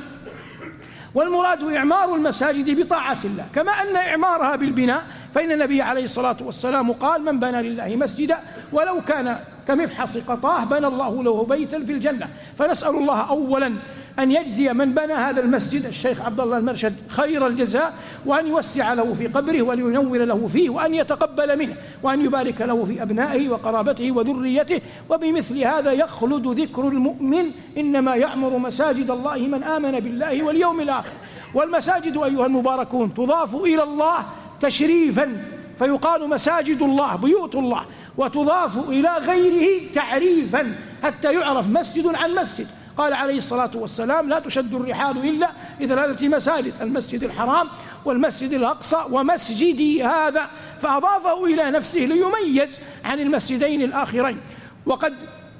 [SPEAKER 3] والمراد إعمار المساجد بطاعة الله، كما أن إعمارها بالبناء، فإن النبي عليه الصلاة والسلام قال: من بنى لله مسجدا ولو كان كمفحص قطاه بنى الله له بيتا في الجنة. فنسأل الله أولا أن يجزي من بنى هذا المسجد الشيخ عبد الله المرشد خير الجزاء، وأن يوسع له في قبره ولينور له فيه، وأن يتقبل منه، وأن يبارك له في أبنائه وقرابته وذريته. وبمثل هذا يخلد ذكر المؤمن: إنما يعمر مساجد الله من آمن بالله واليوم الآخر. والمساجد أيها المباركون تضاف إلى الله تشريفا، فيقال مساجد الله بيوت الله، وتضاف إلى غيره تعريفا حتى يعرف مسجد عن مسجد. قال عليه الصلاة والسلام: لا تشد الرحال إلا لثلاثة مساجد: المسجد الحرام والمسجد الأقصى ومسجدي هذا، فأضافه إلى نفسه ليميز عن المسجدين الآخرين. وقد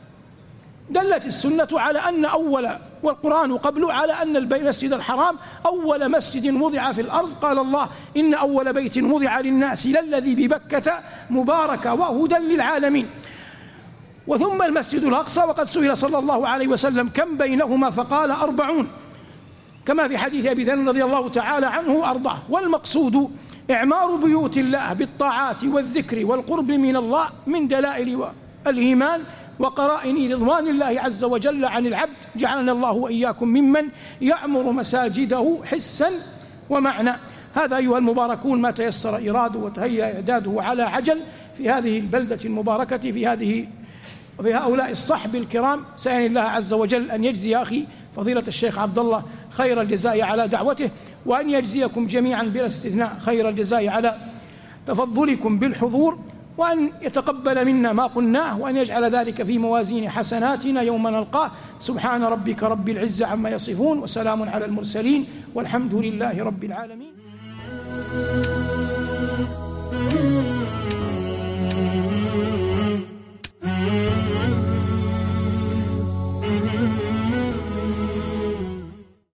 [SPEAKER 3] دلت السنة على أن والقرآن قبله على أن المسجد الحرام أول مسجد وضع في الأرض. قال الله: إن أول بيت وضع للناس للذي ببكة مباركا وهدى للعالمين. وثم المسجد الأقصى، وقد سئل صلى الله عليه وسلم كم بينهما فقال 40، كما في حديث أبي ذر رضي الله تعالى عنه أرضاه. والمقصود إعمار بيوت الله بالطاعات والذكر والقرب من الله من دلائل الإيمان وقرائن رضوان الله عز وجل عن العبد. جعلنا الله وإياكم ممن يعمر مساجده حسا ومعنى. هذا أيها المباركون ما تيسر إراده وتهيأ إعداده على عجل في هذه البلدة المباركة، في هؤلاء الصحب الكرام. سأل الله عز وجل أن يجزي أخي فضيلة الشيخ عبد الله خير الجزاء على دعوته، وأن يجزيكم جميعا بلا استثناء خير الجزاء على تفضلكم بالحضور، وأن يتقبل منا ما قلناه، وأن يجعل ذلك في موازين حسناتنا يوم نلقاه. سبحان ربك رب العزة عما يصفون، وسلام على المرسلين، والحمد لله رب العالمين.